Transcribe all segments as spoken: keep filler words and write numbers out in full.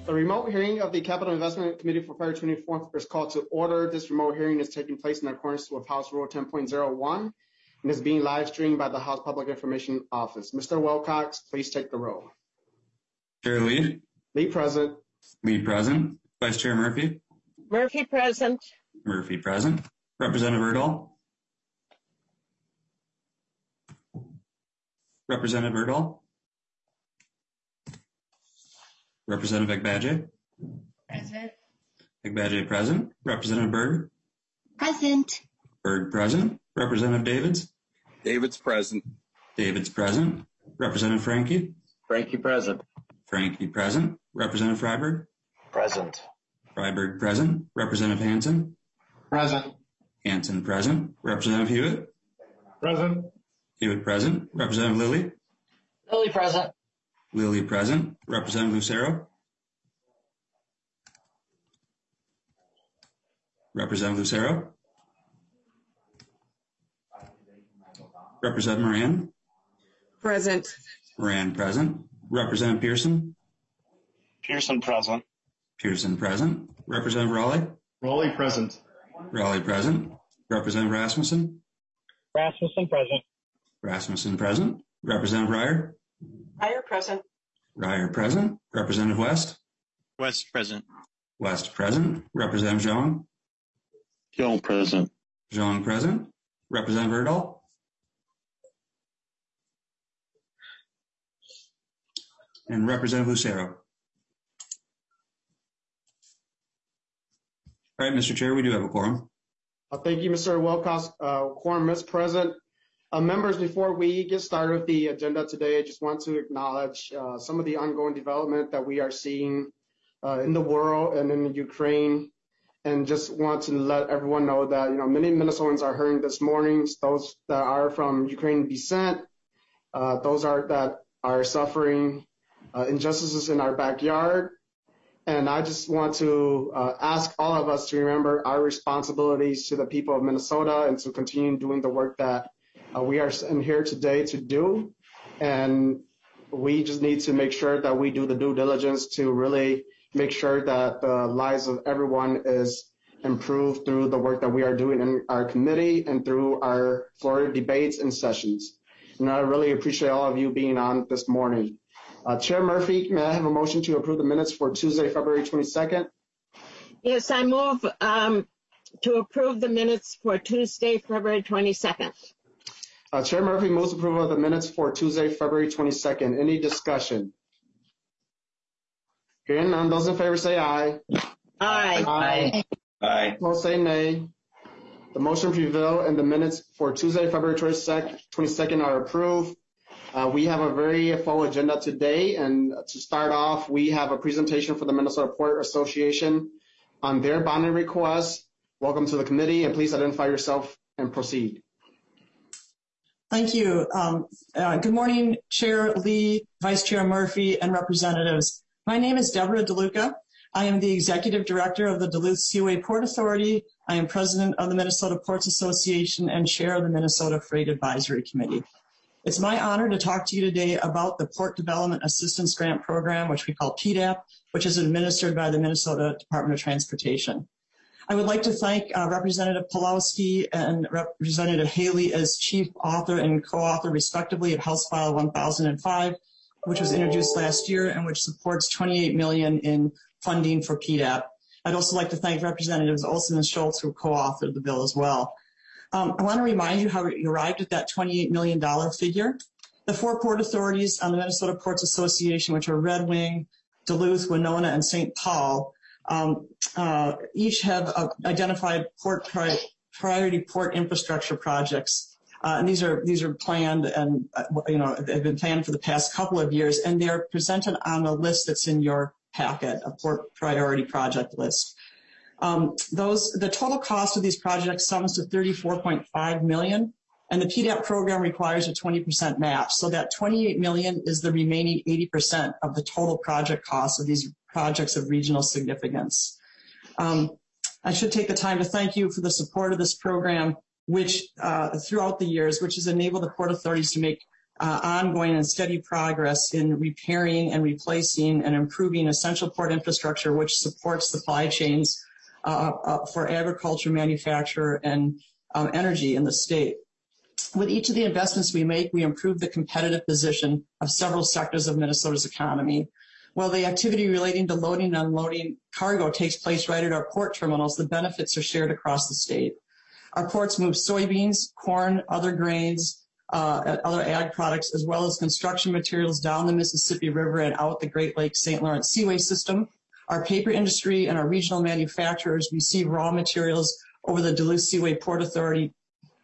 The remote hearing of the Capital Investment Committee for February twenty-fourth is called to order. This remote hearing is taking place in accordance with House Rule ten point oh one and is being live streamed by the House Public Information Office. Mister Wilcox, please take the roll. Chair Lee. Lee present. Lee present. Vice Chair Murphy. Murphy present. Murphy present. Representative Erdahl. Representative Erdahl. Representative Agbaje. Present. Agbaje present. Representative Berg. Present. Berg present. Representative Davids. Davids present. Davids present. Representative Frankie. Frankie present. Frankie present. Representative Freiberg. Present. Freiberg present. Representative Hansen. Present. Hansen present. Representative Hewitt. Present. Hewitt present. Representative Lilly. Lilly present. Lilly present. Representative Lucero. Representative Lucero. Representative Moran. Present. Moran present. Representative Pearson. Pearson present. Pearson present. Representative Raleigh. Raleigh present. Raleigh present. Representative Rasmussen. Rasmussen present. Rasmussen present. Representative Ryer. Ryer present. Ryer present. Representative West. West present. West present. Representative Zhang. Zhang present. Zhang present. Representative Erdahl. And Representative Lucero. All right, Mister Chair, we do have a quorum. Uh, thank you, Mister Wilcox. Uh, quorum is present. Uh, members, before we get started with the agenda today, I just want to acknowledge uh, some of the ongoing development that we are seeing uh, in the world and in Ukraine, and just want to let everyone know that you know many Minnesotans are hurting this morning. Those that are from Ukrainian descent, uh, those are that are suffering uh, injustices in our backyard. And I just want to uh, ask all of us to remember our responsibilities to the people of Minnesota and to continue doing the work that uh, we are in here today to do. And we just need to make sure that we do the due diligence to really make sure that the lives of everyone is improved through the work that we are doing in our committee and through our floor debates and sessions. And I really appreciate all of you being on this morning. Uh, Chair Murphy, may I have a motion to approve the minutes for Tuesday, February twenty-second? Yes, I move um, to approve the minutes for Tuesday, February twenty-second. Uh, Chair Murphy moves approval of the minutes for Tuesday, February twenty-second. Any discussion? Hearing none, those in favor say aye. Aye. Aye. Aye. Opposed say nay. The motion prevailed and the minutes for Tuesday, February twenty-second are approved. Uh, we have a very full agenda today, and to start off, we have a presentation for the Minnesota Port Association on their bonding request. Welcome to the committee, and please identify yourself and proceed. Thank you. Um, uh, good morning, Chair Lee, Vice Chair Murphy, and representatives. My name is Deborah DeLuca. I am the Executive Director of the Duluth Seaway Port Authority. I am President of the Minnesota Ports Association and Chair of the Minnesota Freight Advisory Committee. It's my honor to talk to you today about the Port Development Assistance Grant Program, which we call P D A P, which is administered by the Minnesota Department of Transportation. I would like to thank uh, Representative Pulowski and Representative Haley as chief author and co-author, respectively, of House File one thousand five, which was introduced last year and which supports twenty-eight million dollars in funding for P D A P. I'd also like to thank Representatives Olson and Schultz, who co-authored the bill as well. Um, I want to remind you how we arrived at that twenty-eight million dollars figure. The four port authorities on the Minnesota Ports Association, which are Red Wing, Duluth, Winona, and Saint Paul, um, uh, each have uh, identified port pri priority port infrastructure projects. Uh, and these are these are planned and uh, you know they've been planned for the past couple of years, and they are presented on a list that's in your packet, a port priority project list. Um, those, the total cost of these projects sums to thirty-four point five million dollars, and the P D A P program requires a twenty percent match. So that twenty-eight million dollars is the remaining eighty percent of the total project cost of these projects of regional significance. Um, I should take the time to thank you for the support of this program, which uh, throughout the years, which has enabled the port authorities to make uh, ongoing and steady progress in repairing and replacing and improving essential port infrastructure, which supports supply chains uh, uh, for agriculture, manufacture, and um, energy in the state. With each of the investments we make, we improve the competitive position of several sectors of Minnesota's economy. While the activity relating to loading and unloading cargo takes place right at our port terminals, the benefits are shared across the state. Our ports move soybeans, corn, other grains, uh, other ag products, as well as construction materials down the Mississippi River and out the Great Lakes Saint Lawrence Seaway system. Our paper industry and our regional manufacturers receive raw materials over the Duluth Seaway Port Authority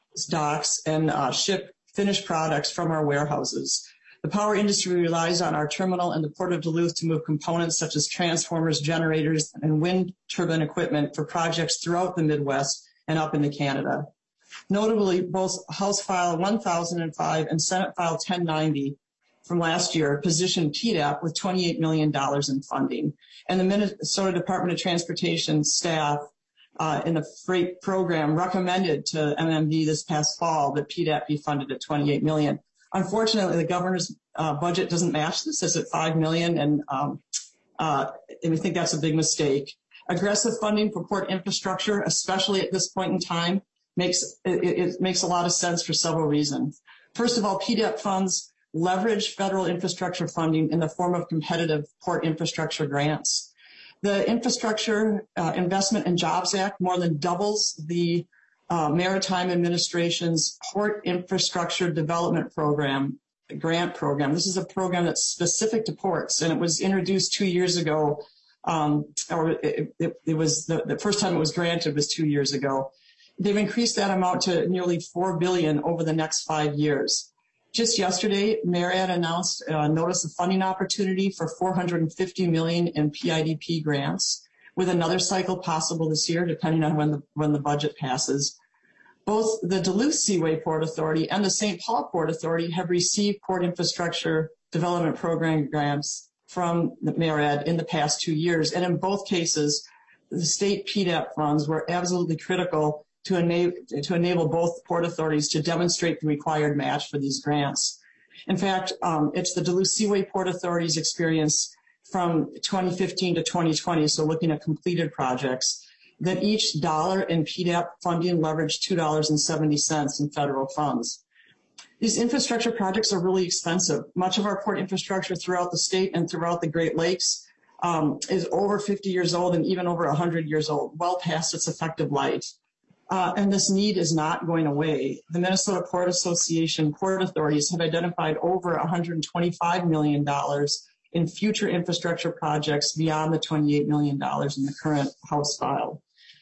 docks and uh, ship finished products from our warehouses. The power industry relies on our terminal and the Port of Duluth to move components such as transformers, generators, and wind turbine equipment for projects throughout the Midwest and up into Canada. Notably, both House File one thousand five and Senate File ten ninety from last year positioned P D A P with twenty-eight million dollars in funding. And the Minnesota Department of Transportation staff uh, in the freight program recommended to M M D this past fall that P D A P be funded at twenty-eight million dollars. Unfortunately, the governor's uh, budget doesn't match this. It's at five million dollars, and, um, uh, and we think that's a big mistake. Aggressive funding for port infrastructure, especially at this point in time, makes it, it makes a lot of sense for several reasons. First of all, P D A P funds leverage federal infrastructure funding in the form of competitive port infrastructure grants. The Infrastructure uh, Investment and Jobs Act more than doubles the uh, Maritime Administration's Port Infrastructure Development Program, grant program. This is a program that's specific to ports, and it was introduced two years ago. Um, or it, it, it was the, the first time it was granted was two years ago. They've increased that amount to nearly four billion dollars over the next five years. Just yesterday, Marriott announced a notice of funding opportunity for four hundred fifty million dollars in P I D P grants, with another cycle possible this year, depending on when the, when the budget passes. Both the Duluth Seaway Port Authority and the Saint Paul Port Authority have received port infrastructure development program grants from the Marriott in the past two years. And in both cases, the state P D A P funds were absolutely critical to enable, to enable both port authorities to demonstrate the required match for these grants. In fact, um, it's the Duluth Seaway Port Authority's experience from twenty fifteen to twenty twenty, so looking at completed projects, that each dollar in P D A P funding leveraged two dollars and seventy cents in federal funds. These infrastructure projects are really expensive. Much of our port infrastructure throughout the state and throughout the Great Lakes um, is over fifty years old and even over one hundred years old, well past its effective life. Uh, and this need is not going away. The Minnesota Port Association port authorities have identified over one hundred twenty-five million dollars in future infrastructure projects beyond the twenty-eight million dollars in the current House file.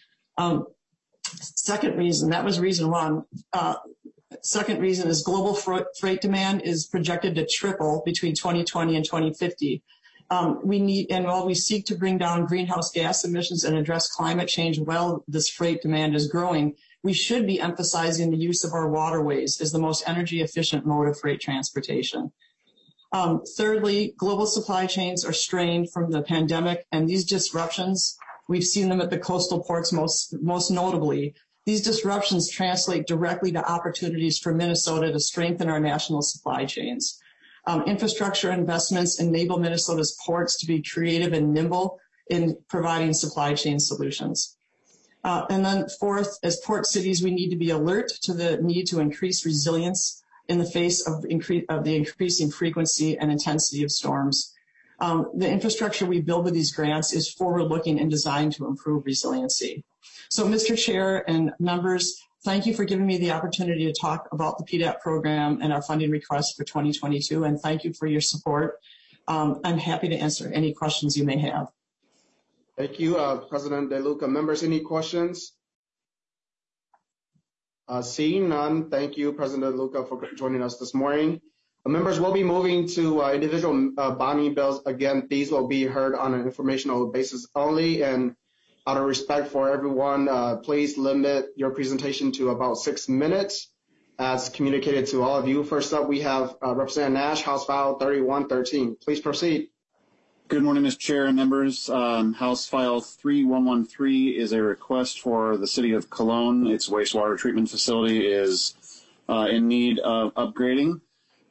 Um, second reason, that was reason one. Uh, second reason is global freight demand is projected to triple between twenty twenty and twenty fifty. Um, we need, and while we seek to bring down greenhouse gas emissions and address climate change while this freight demand is growing, we should be emphasizing the use of our waterways as the most energy efficient mode of freight transportation. Um, thirdly, global supply chains are strained from the pandemic, and these disruptions, we've seen them at the coastal ports most, most notably. These disruptions translate directly to opportunities for Minnesota to strengthen our national supply chains. Um, infrastructure investments enable Minnesota's ports to be creative and nimble in providing supply chain solutions. Uh, and then fourth, as port cities, we need to be alert to the need to increase resilience in the face of, incre- of the increasing frequency and intensity of storms. Um, the infrastructure we build with these grants is forward-looking and designed to improve resiliency. So, Mister Chair and members, thank you for giving me the opportunity to talk about the P D A P program and our funding request for twenty twenty-two, and thank you for your support. Um, I'm happy to answer any questions you may have. Thank you, uh, President DeLuca. Members, any questions? Uh, seeing none, thank you, President DeLuca, for joining us this morning. Uh, members will be moving to uh, individual uh, bonding bills. Again, these will be heard on an informational basis only, and out of respect for everyone, uh, please limit your presentation to about six minutes as communicated to all of you. First up, we have uh, Representative Nash, House File thirty-one thirteen. Please proceed. Good morning, Mister Chair and members. Um, House File thirty-one thirteen is a request for the City of Cologne. Its wastewater treatment facility is uh, in need of upgrading.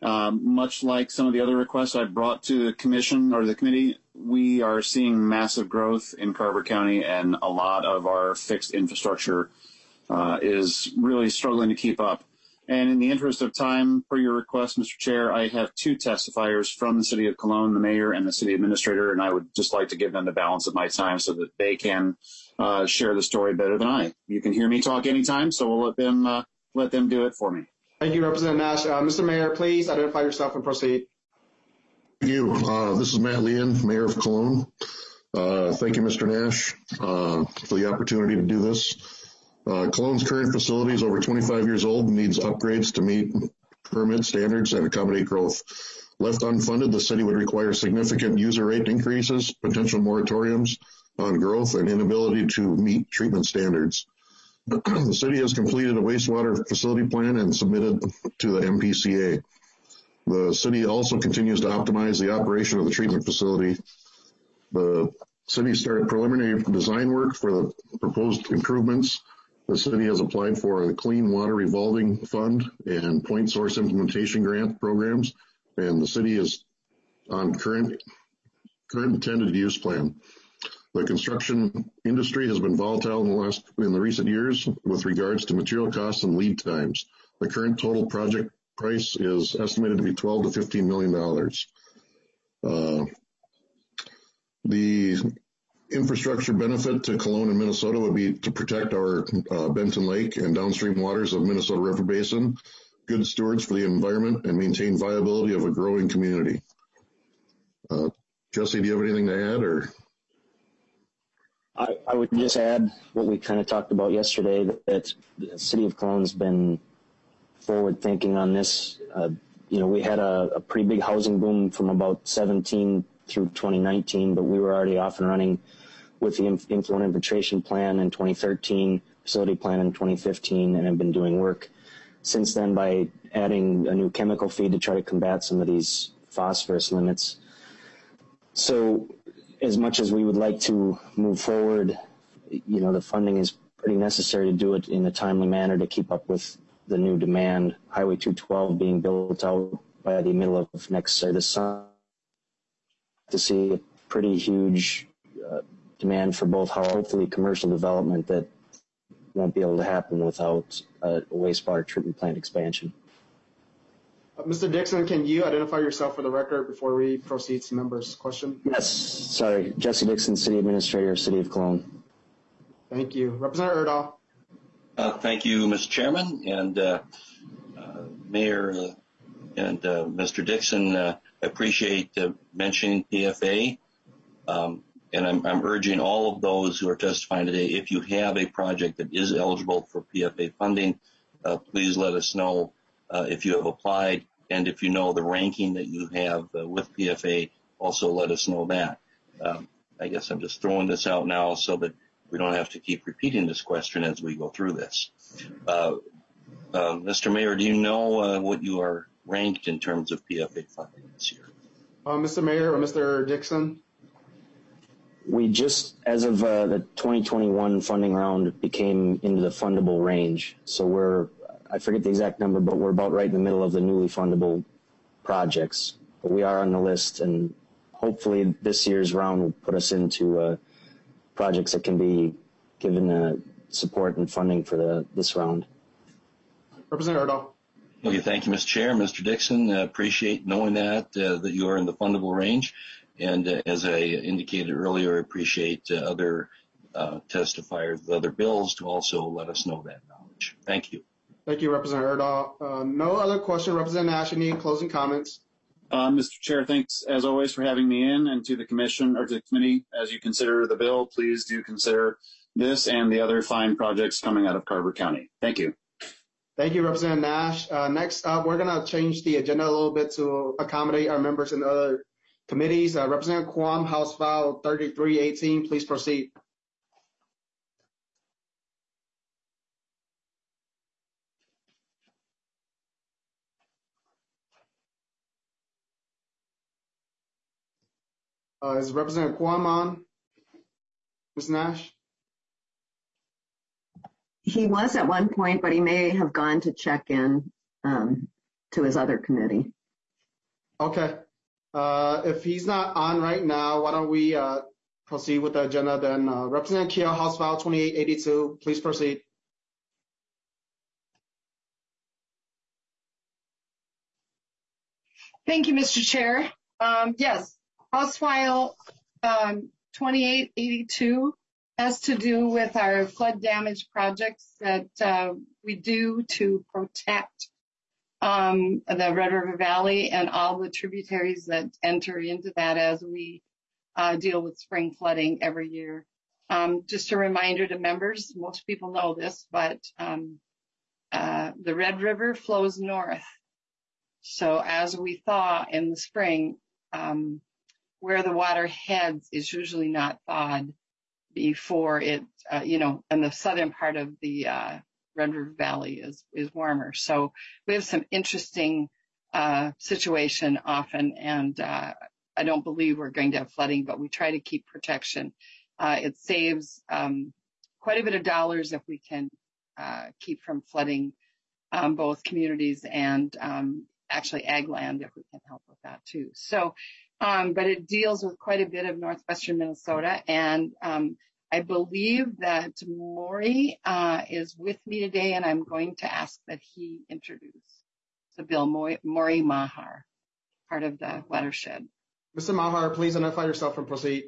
Um, much like some of the other requests I've brought to the commission or the committee, we are seeing massive growth in Carver County, and a lot of our fixed infrastructure uh, is really struggling to keep up. And in the interest of time, per your request, Mister Chair, I have two testifiers from the City of Cologne, the mayor and the city administrator, and I would just like to give them the balance of my time so that they can uh, share the story better than I. You can hear me talk anytime, so we'll let them uh, let them do it for me. Thank you, Representative Nash. Uh, Mister Mayor, please identify yourself and proceed. Thank you. Uh, this is Matt Leon, Mayor of Cologne. Uh, thank you, Mister Nash, uh, for the opportunity to do this. Uh, Cologne's current facility is over twenty-five years old and needs upgrades to meet permit standards and accommodate growth. Left unfunded, the city would require significant user rate increases, potential moratoriums on growth, and inability to meet treatment standards. The city has completed a wastewater facility plan and submitted to the M P C A. The city also continues to optimize the operation of the treatment facility. The city started preliminary design work for the proposed improvements. The city has applied for the Clean Water Revolving Fund and Point Source Implementation Grant programs, and the city is on current current intended use plan. The construction industry has been volatile in the last in the recent years with regards to material costs and lead times. The current total project price is estimated to be twelve to fifteen million dollars. Uh, the infrastructure benefit to Cologne and Minnesota would be to protect our uh, Benton Lake and downstream waters of Minnesota River Basin, good stewards for the environment, and maintain viability of a growing community. Uh, Jesse, do you have anything to add? Or I, I would just add what we kind of talked about yesterday, that, that the city of Cologne's been forward thinking on this. Uh, you know, we had a, a pretty big housing boom from about seventeen through twenty nineteen, but we were already off and running with the influent infiltration plan in twenty thirteen, facility plan in twenty fifteen, and have been doing work since then by adding a new chemical feed to try to combat some of these phosphorus limits. So as much as we would like to move forward, you know, the funding is pretty necessary to do it in a timely manner to keep up with the new demand. Highway two twelve being built out by the middle of next or this summer, to see a pretty huge uh, demand for both hopefully commercial development that won't be able to happen without a wastewater treatment plant expansion. Uh, Mister Dixon, can you identify yourself for the record before we proceed to members' question? Yes, sorry, Jesse Dixon, City Administrator, City of Cologne. Thank you. Representative Erdahl. Uh, thank you, Mister Chairman, and uh, uh, Mayor uh, and uh, Mister Dixon. Uh, I appreciate uh, mentioning P F A, um, and I'm, I'm urging all of those who are testifying today, if you have a project that is eligible for P F A funding, uh, please let us know uh, if you have applied, and if you know the ranking that you have uh, with P F A, also let us know that. Um, I guess I'm just throwing this out now so that we don't have to keep repeating this question as we go through this. Uh, uh, Mister Mayor, do you know uh, what you are ranked in terms of P F A funding this year? Uh, Mister Mayor or Mister Dixon? We just, as of uh, the twenty twenty-one funding round, became into the fundable range. So we're, I forget the exact number, but we're about right in the middle of the newly fundable projects. But we are on the list, and hopefully this year's round will put us into uh, projects that can be given uh, support and funding for the this round. Representative Erdahl. Okay, thank you, Mister Chair. Mister Dixon, uh, appreciate knowing that, uh, that you are in the fundable range. And uh, as I indicated earlier, I appreciate uh, other uh, testifiers with other bills to also let us know that knowledge. Thank you. Thank you, Representative Erdahl. Uh, no other question. Representative Nash, any closing comments? Uh, Mister Chair, thanks as always for having me in, and to the commission or to the committee. As you consider the bill, please do consider this and the other fine projects coming out of Carver County. Thank you. Thank you, Representative Nash. Uh, next up, we're going to change the agenda a little bit to accommodate our members in the other committees. Uh, Representative Quam, House File thirty-three eighteen, please proceed. Uh, is Representative Quam on? Miz Nash? He was at one point, but he may have gone to check in um, to his other committee. Okay. Uh, if he's not on right now, why don't we uh, proceed with the agenda then? Uh, Representative Keel, House File twenty-eight eighty-two, please proceed. Thank you, Mister Chair. Um, yes, House File um, twenty-eight eighty-two has to do with our flood damage projects that uh, we do to protect um, the Red River Valley and all the tributaries that enter into that as we uh, deal with spring flooding every year. Um, just a reminder to members, most people know this, but um, uh, the Red River flows north. So as we thaw in the spring, um, where the water heads is usually not thawed before it, uh, you know, and the southern part of the uh, Red River Valley is, is warmer. So we have some interesting uh, situation often, and uh, I don't believe we're going to have flooding, but we try to keep protection. Uh, it saves um, quite a bit of dollars if we can uh, keep from flooding um, both communities and um, actually ag land if we can help with that too. So, um, but it deals with quite a bit of northwestern Minnesota, and um, I believe that Maury uh, is with me today, and I'm going to ask that he introduce the bill. Maury Mahar, part of the watershed. Mister Mahar, please identify yourself and proceed.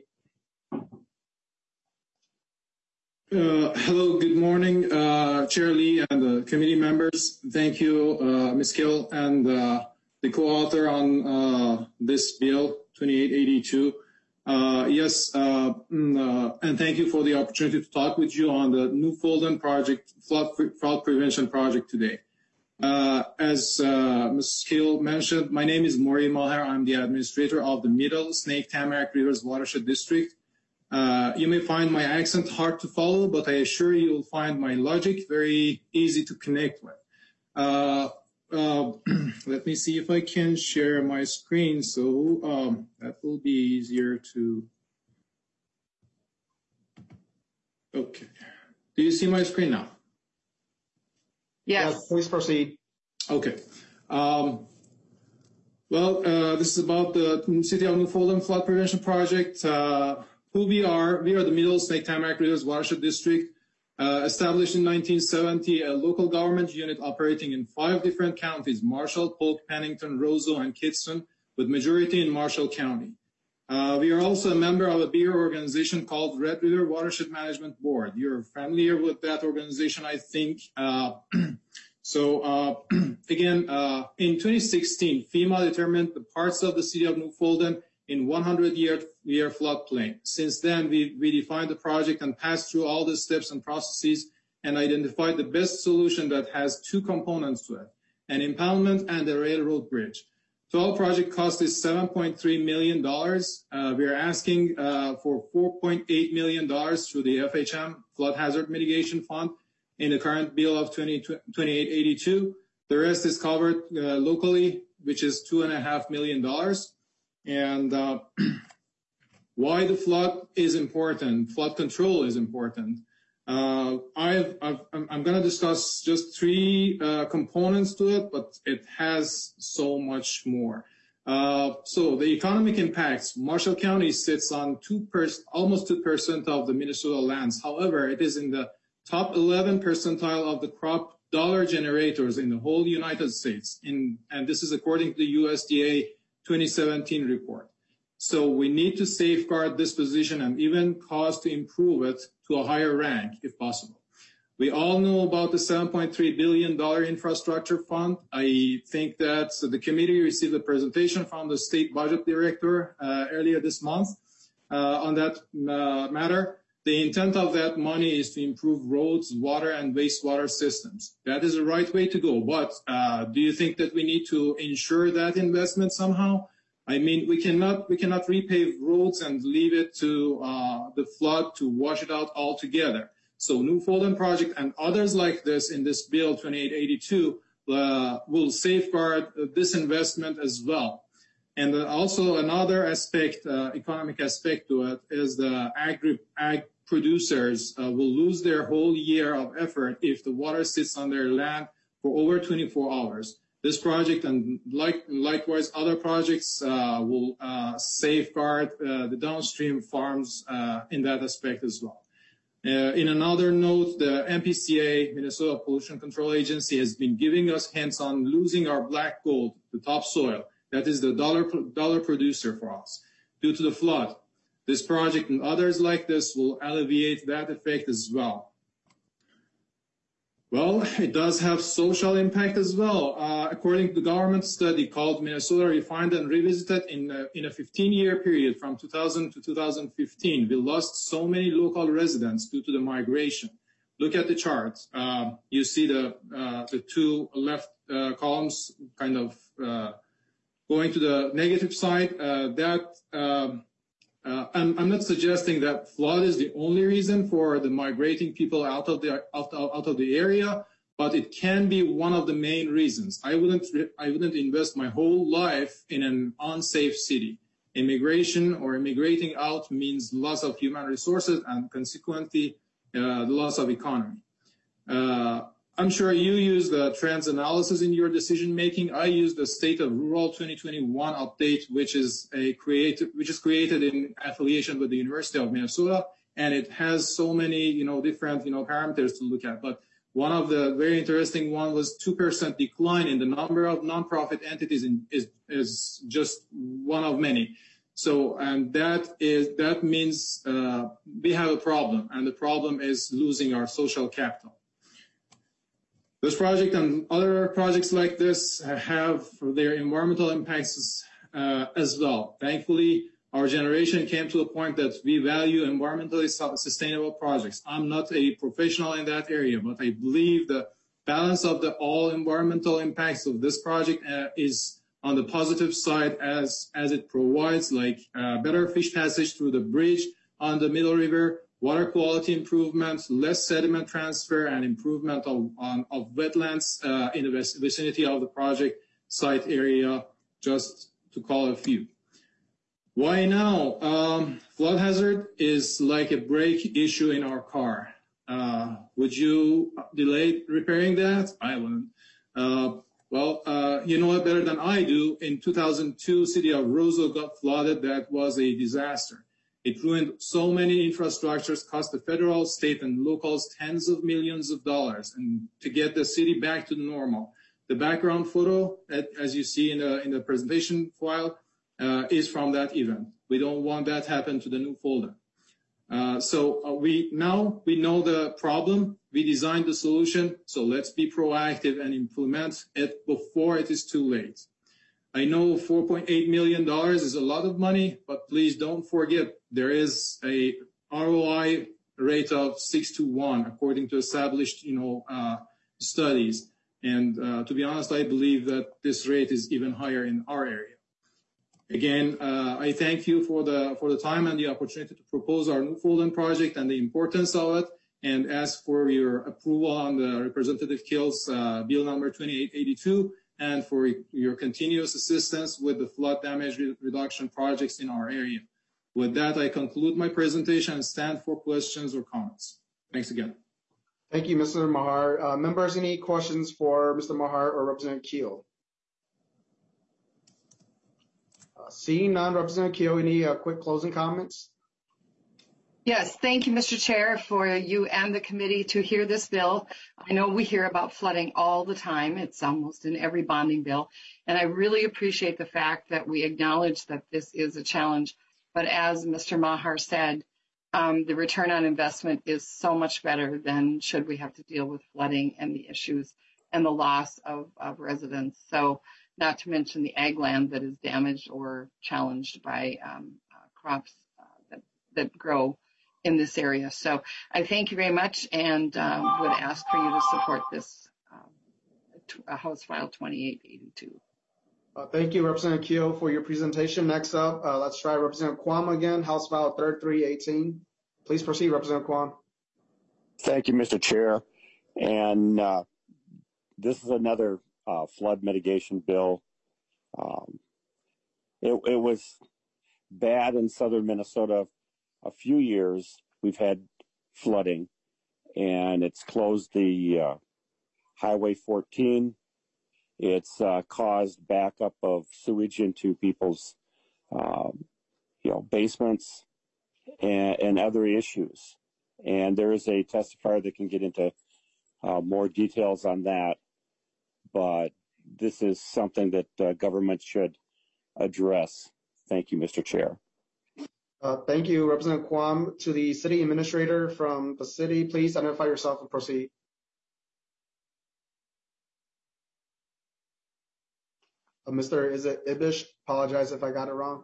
Uh, hello, good morning, uh, Chair Lee and the committee members. Thank you, uh, Miz Keel, and uh, the co-author on uh, this bill, twenty-eight eighty-two. Uh, yes, uh, uh, and thank you for the opportunity to talk with you on the Newfoundland project, flood, flood prevention project today. Uh, as uh, Miz Keel mentioned, my name is Maury Mahar. I'm the administrator of the Middle Snake Tamarack Rivers Watershed District. Uh, you may find my accent hard to follow, but I assure you you'll find my logic very easy to connect with. Uh, uh, let me see if I can share my screen, so um, that will be easier to... Okay. Do you see my screen now? Yes. Yes, please proceed. Okay. Um, well, uh, this is about the City of Newfoundland Flood Prevention Project. Uh, Who we are, we are the Middle Snake Tamarack Rivers Watershed District, uh, established in nineteen seventy, a local government unit operating in five different counties, Marshall, Polk, Pennington, Roseau, and Kittson, with majority in Marshall County. Uh, we are also a member of a bigger organization called Red River Watershed Management Board. You're familiar with that organization, I think. Uh, so uh, again, uh, in twenty sixteen, FEMA determined the parts of the City of Newfoundland in one hundred year, year floodplain. Since then, we, we defined the project and passed through all the steps and processes and identified the best solution that has two components to it, an impoundment and a railroad bridge. Total project cost is seven point three million dollars. Uh, we are asking uh, for four point eight million dollars through the F H M, Flood Hazard Mitigation Fund, in the current bill of twenty-eight eighty-two. The rest is covered uh, locally, which is two point five million dollars. And uh, why the flood is important, flood control is important. Uh, I've, I've, I'm going to discuss just three uh, components to it, but it has so much more. Uh, so the economic impacts, Marshall County sits on two per, almost two percent of the Minnesota lands. However, it is in the top eleven percentile of the crop dollar generators in the whole United States. In, and this is according to the U S D A twenty seventeen report. So we need to safeguard this position and even cause to improve it to a higher rank if possible. We all know about the seven point three billion dollars infrastructure fund. I think that the committee received a presentation from the state budget director uh, earlier this month uh, on that uh, matter. The intent of that money is to improve roads, water, and wastewater systems. That is the right way to go. But uh, do you think that we need to ensure that investment somehow? I mean, we cannot we cannot repave roads and leave it to uh, the flood to wash it out altogether. So Newfoundland project and others like this in this bill twenty-eight eighty-two uh, will safeguard this investment as well. And also another aspect, uh, economic aspect to it, is the agri ag producers uh, will lose their whole year of effort if the water sits on their land for over twenty-four hours. This project and like, likewise other projects uh, will uh, safeguard uh, the downstream farms uh, in that aspect as well. Uh, in another note, the M P C A, Minnesota Pollution Control Agency, has been giving us hints on losing our black gold, the topsoil. That is the dollar, dollar producer for us due to the flood. This project and others like this will alleviate that effect as well. Well, it does have social impact as well. Uh, according to the government study called Minnesota Refined and Revisited, in a, in a fifteen-year period from two thousand to two thousand fifteen, we lost so many local residents due to the migration. Look at the chart. Uh, you see the, uh, the two left uh, columns kind of uh, going to the negative side. Uh, that um, Uh, I'm, I'm not suggesting that flood is the only reason for the migrating people out of the out, out of the area, but it can be one of the main reasons. I wouldn't I wouldn't invest my whole life in an unsafe city. Immigration or immigrating out means loss of human resources and consequently uh, the loss of economy. Uh, I'm sure you use the trends analysis in your decision making. I use the State of Rural twenty twenty-one update, which is a created, which is created in affiliation with the University of Minnesota, and it has so many, you know, different, you know, parameters to look at. But one of the very interesting one was two percent decline in the number of nonprofit entities in, is is just one of many. So, and that is that means uh, we have a problem, and the problem is losing our social capital. This project and other projects like this have their environmental impacts uh, as well. Thankfully, our generation came to a point that we value environmentally sustainable projects. I'm not a professional in that area, but I believe the balance of the all environmental impacts of this project uh, is on the positive side as, as it provides like uh, better fish passage through the bridge on the Middle River, water quality improvements, less sediment transfer, and improvement of, on, of wetlands uh, in the vicinity of the project site area, just to call a few. Why now? Um, flood hazard is like a brake issue in our car. Uh, would you delay repairing that? I wouldn't. Uh, well, uh, you know it better than I do. In two thousand two, city of Roseville got flooded. That was a disaster. It ruined so many infrastructures, cost the federal, state, and locals tens of millions of dollars, and to get the city back to normal. The background photo, as you see in the, in the presentation file, uh, is from that event. We don't want that to happen to the new folder. Uh, so uh, we now we know the problem. We designed the solution. So let's be proactive and implement it before it is too late. I know four point eight million dollars is a lot of money, but please don't forget there is a R O I rate of six to one according to established, you know, uh, studies. And uh, to be honest, I believe that this rate is even higher in our area. Again, uh, I thank you for the for the time and the opportunity to propose our Newfoundland project and the importance of it, and ask for your approval on the Representative Kill's uh, bill number twenty-eight eighty-two. And for your continuous assistance with the flood damage re reduction projects in our area. With that, I conclude my presentation and stand for questions or comments. Thanks again. Thank you, Mister Mahar. Uh, members, any questions for Mister Mahar or Representative Keel? Uh, seeing none, Representative Keel, any uh, quick closing comments? Yes, thank you, Mister Chair, for you and the committee to hear this bill. I know we hear about flooding all the time. It's almost in every bonding bill. And I really appreciate the fact that we acknowledge that this is a challenge. But as Mister Mahar said, um, the return on investment is so much better than should we have to deal with flooding and the issues and the loss of, of residents. So not to mention the ag land that is damaged or challenged by um, uh, crops uh, that, that grow in this area. So I thank you very much and um, would ask for you to support this uh, House File twenty-eight eighty-two. Uh, thank you, Representative Keel, for your presentation. Next up, uh, let's try Representative Quam again, House File thirty-three eighteen. Please proceed, Representative Quam. Thank you, Mister Chair. And uh, this is another uh, flood mitigation bill. Um, it, it was bad in southern Minnesota a few years. We've had flooding, and it's closed the uh, Highway fourteen It's uh, caused backup of sewage into people's, um, you know, basements and, and other issues. And there is a testifier that can get into uh, more details on that. But this is something that uh, government should address. Thank you, Mister Chair. Uh, thank you, Representative Quam. To the city administrator from the city, please identify yourself and proceed. Uh, Mister Is it Ibish? Apologize if I got it wrong.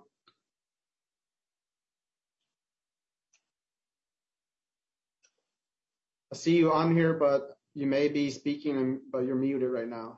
I see you on here, but you may be speaking, but you're muted right now.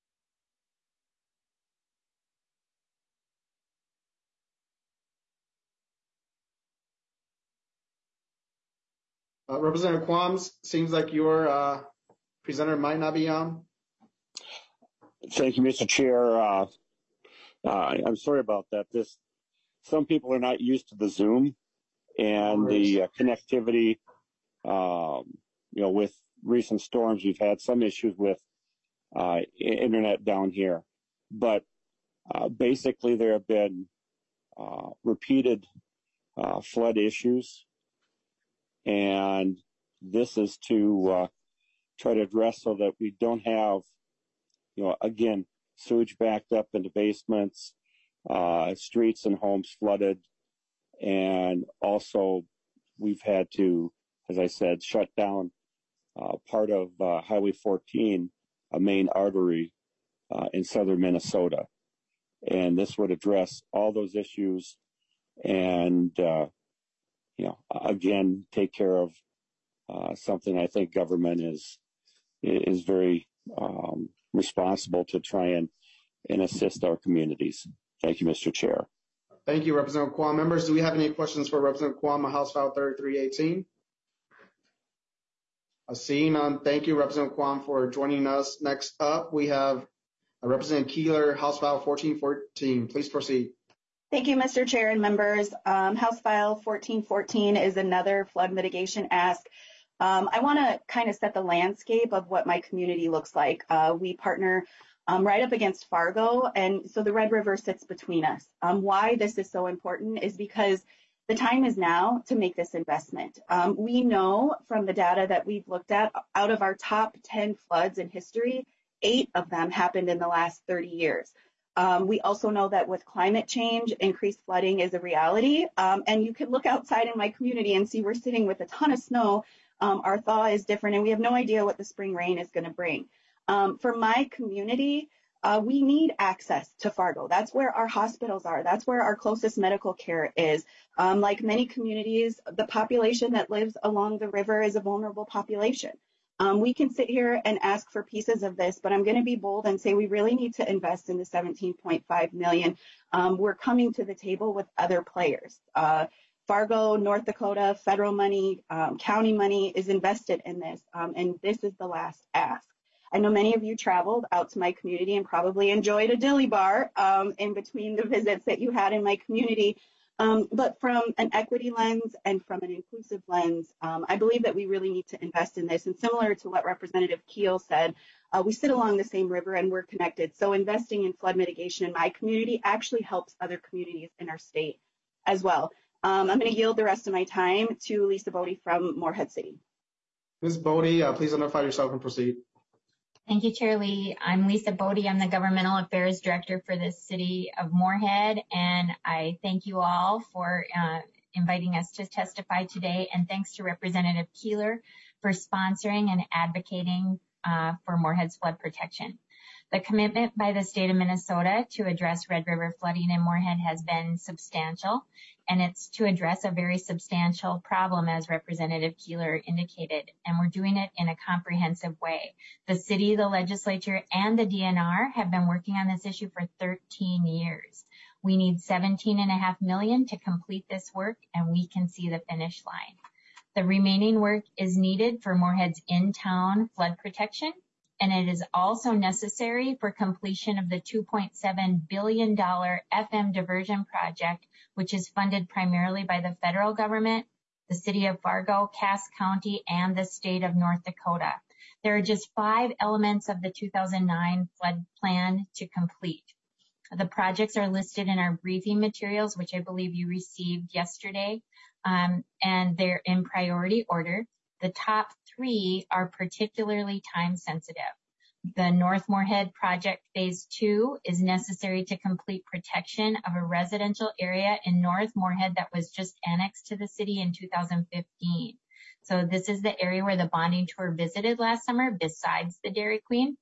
Uh, Representative Quam, seems like your uh, presenter might not be on. Thank you, Mister Chair. Uh, uh, I'm sorry about that. This, some people are not used to the Zoom and the uh, connectivity. Um, you know, with recent storms, we've had some issues with uh, internet down here. But uh, basically, there have been uh, repeated uh, flood issues. And this is to uh, try to address so that we don't have, you know, again, sewage backed up into basements, uh, streets and homes flooded. And also we've had to, as I said, shut down uh, part of uh, Highway fourteen, a main artery uh, in southern Minnesota. And this would address all those issues and, uh, you know, again, take care of uh, something I think government is is very um, responsible to try and, and assist our communities. Thank you, Mister Chair. Thank you, Representative Quam. Members, do we have any questions for Representative Quam on House File thirty-three eighteen? Uh, seeing none, thank you, Representative Quam, for joining us. Next up, we have uh, Representative Keeler, House File fourteen fourteen. Please proceed. Thank you, Mister Chair and members. Um, House File fourteen fourteen is another flood mitigation ask. Um, I want to kind of set the landscape of what my community looks like. Uh, we partner um, right up against Fargo, and so the Red River sits between us. Um, why this is so important is because the time is now to make this investment. Um, we know from the data that we've looked at, out of our top ten floods in history, eight of them happened in the last thirty years. Um, we also know that with climate change, increased flooding is a reality. Um, and you can look outside in my community and see we're sitting with a ton of snow. Um, our thaw is different, and we have no idea what the spring rain is going to bring. Um, for my community, uh, we need access to Fargo. That's where our hospitals are. That's where our closest medical care is. Um, like many communities, the population that lives along the river is a vulnerable population. Um, we can sit here and ask for pieces of this, but I'm going to be bold and say we really need to invest in the seventeen point five million dollars. Um, we're coming to the table with other players. Uh, Fargo, North Dakota, federal money, um, county money is invested in this, um, and this is the last ask. I know many of you traveled out to my community and probably enjoyed a dilly bar um, in between the visits that you had in my community. Um, but from an equity lens and from an inclusive lens, um, I believe that we really need to invest in this. And similar to what Representative Keel said, uh, we sit along the same river and we're connected. So investing in flood mitigation in my community actually helps other communities in our state as well. Um, I'm going to yield the rest of my time to Lisa Bodie from Morehead City. Miz Bodie, uh, please identify yourself and proceed. Thank you, Chair Lee. I'm Lisa Bodie. I'm the Governmental Affairs Director for the City of Morehead, and I thank you all for uh, inviting us to testify today, and thanks to Representative Keeler for sponsoring and advocating uh, for Morehead's flood protection. The commitment by the state of Minnesota to address Red River flooding in Morehead has been substantial, and it's to address a very substantial problem, as Representative Keeler indicated, and we're doing it in a comprehensive way. The city, the legislature, and the D N R have been working on this issue for thirteen years. We need seventeen and a half million to complete this work, and we can see the finish line. The remaining work is needed for Morehead's in-town flood protection, and it is also necessary for completion of the two point seven billion dollars F M diversion project, which is funded primarily by the federal government, the city of Fargo, Cass County, and the state of North Dakota. There are just five elements of the two thousand nine flood plan to complete. The projects are listed in our briefing materials, which I believe you received yesterday, um, and they're in priority order. The top three are particularly time sensitive. The North Moorhead Project Phase two is necessary to complete protection of a residential area in North Moorhead that was just annexed to the city in two thousand fifteen. So this is the area where the bonding tour visited last summer, besides the Dairy Queen.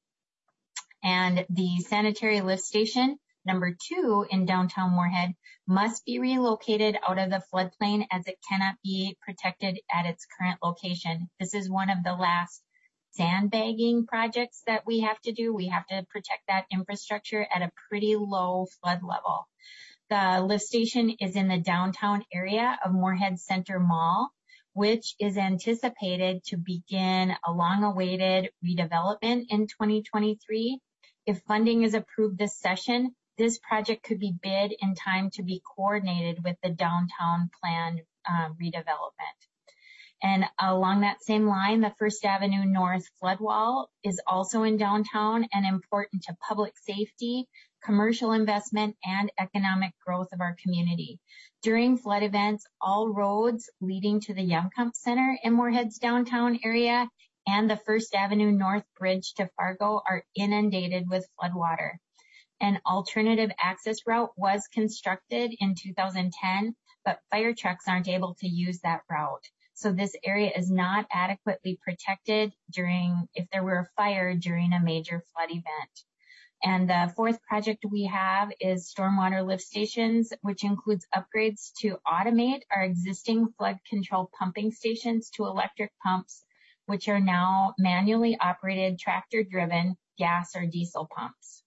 And the sanitary lift station, number two in downtown Moorhead, must be relocated out of the floodplain as it cannot be protected at its current location. This is one of the last sandbagging projects that we have to do. We have to protect that infrastructure at a pretty low flood level. The lift station is in the downtown area of Moorhead Center Mall, which is anticipated to begin a long-awaited redevelopment in twenty twenty-three. If funding is approved this session, this project could be bid in time to be coordinated with the downtown plan uh, redevelopment. And along that same line, the First Avenue North flood wall is also in downtown and important to public safety, commercial investment, and economic growth of our community. During flood events, all roads leading to the Yumkamp Center in Moorhead's downtown area and the First Avenue North Bridge to Fargo are inundated with floodwater. An alternative access route was constructed in two thousand ten, but fire trucks aren't able to use that route. So this area is not adequately protected during, if there were a fire during a major flood event. And the fourth project we have is stormwater lift stations, which includes upgrades to automate our existing flood control pumping stations to electric pumps, which are now manually operated, tractor driven gas or diesel pumps.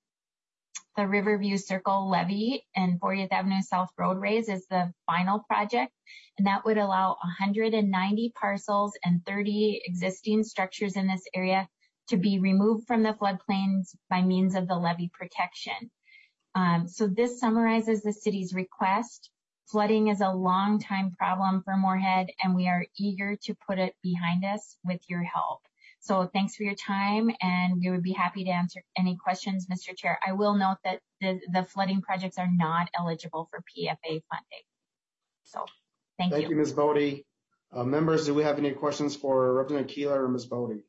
The Riverview Circle levee and fortieth Avenue South Road raise is the final project, and that would allow one hundred ninety parcels and thirty existing structures in this area to be removed from the floodplains by means of the levee protection. Um, so this summarizes the city's request. Flooding is a long-time problem for Moorhead, and we are eager to put it behind us with your help. So thanks for your time, and we would be happy to answer any questions, Mister Chair. I will note that the, the flooding projects are not eligible for P F A funding. So thank, thank you. Thank you, Miz Bodie. Uh, members, do we have any questions for Representative Keeler or Miz Bodie?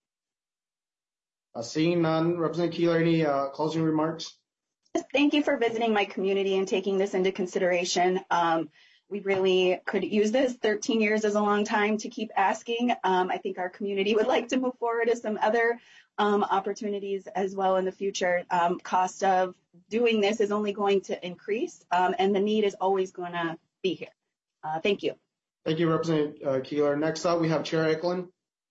Uh, seeing none, Representative Keeler, any uh, closing remarks? Thank you for visiting my community and taking this into consideration. Um, we really could use this. thirteen years is a long time to keep asking. Um, I think our community would like to move forward to some other um, opportunities as well in the future. Um, cost of doing this is only going to increase, um, and the need is always going to be here. Uh, thank you. Thank you, Representative uh, Keeler. Next up, we have Chair Eklund.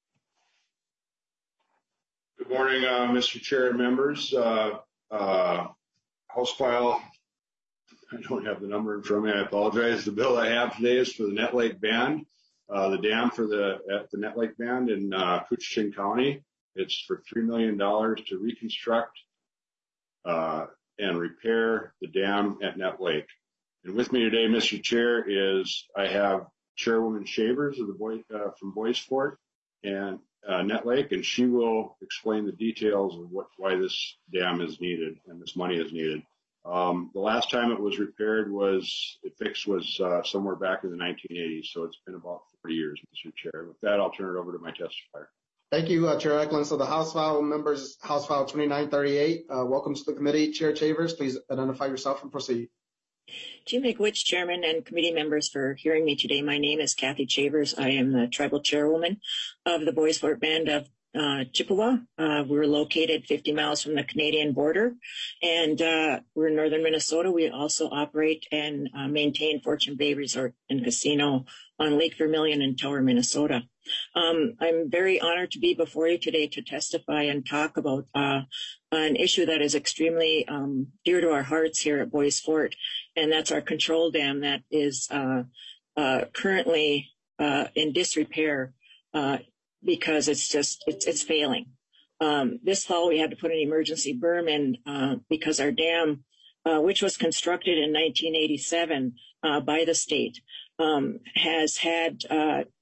Good morning, uh, Mister Chair and members. Uh, uh, House file, I don't have the number in front of me. I apologize. The bill I have today is for the Nett Lake Band, uh, the dam for the at the Nett Lake Band in uh, Coochin County. It's for three million dollars to reconstruct uh, and repair the dam at Nett Lake. And with me today, Mister Chair, is I have Chairwoman Shavers of the Boy, uh, from Boys Fort and uh, Nett Lake, and she will explain the details of what why this dam is needed and this money is needed. Um, the last time it was repaired was, it fixed was uh, somewhere back in the nineteen eighties, so it's been about forty years, Mister Chair. With that, I'll turn it over to my testifier. Thank you, uh, Chair Eklund. So the House file members, House File twenty-nine thirty-eight. Uh, welcome to the committee. Chair Shavers, please identify yourself and proceed. Chief McWitch, Chairman, and committee members for hearing me today. My name is Kathy Shavers. I am the tribal chairwoman of the Boys Fort Band of uh, Chippewa. Uh, we're located fifty miles from the Canadian border, and uh, we're in northern Minnesota. We also operate and uh, maintain Fortune Bay Resort and Casino on Lake Vermilion in Tower, Minnesota. Um, I'm very honored to be before you today to testify and talk about uh, an issue that is extremely um, dear to our hearts here at Boys Fort, and that's our control dam that is uh, uh, currently uh, in disrepair uh, because it's just it's, it's failing. Um, this fall, we had to put an emergency berm in uh, because our dam, uh, which was constructed in nineteen eighty-seven uh, by the state, um, has had uh,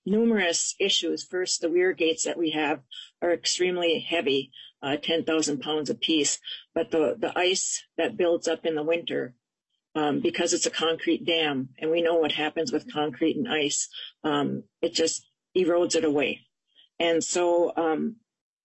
numerous issues. First, the weir gates that we have are extremely heavy, uh, ten thousand pounds apiece, but the, the ice that builds up in the winter, um, because it's a concrete dam, and we know what happens with concrete and ice, um, it just erodes it away. And so um,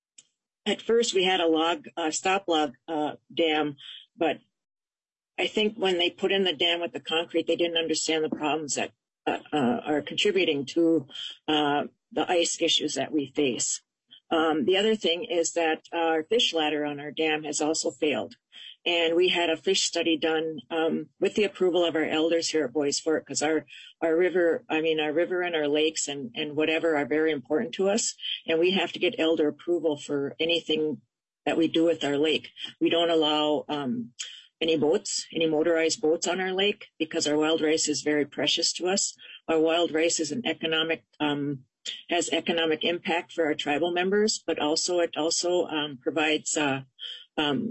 at first we had a log, uh, stop log uh, dam, but I think when they put in the dam with the concrete, they didn't understand the problems that uh, uh, are contributing to uh, the ice issues that we face. Um, the other thing is that our fish ladder on our dam has also failed. And we had a fish study done um, with the approval of our elders here at Bois Forte, because our, our river, I mean, our river and our lakes and, and whatever are very important to us. And we have to get elder approval for anything that we do with our lake. We don't allow um, any boats, any motorized boats on our lake, because our wild rice is very precious to us. Our wild rice is an economic, um, has economic impact for our tribal members, but also it also um, provides uh, um,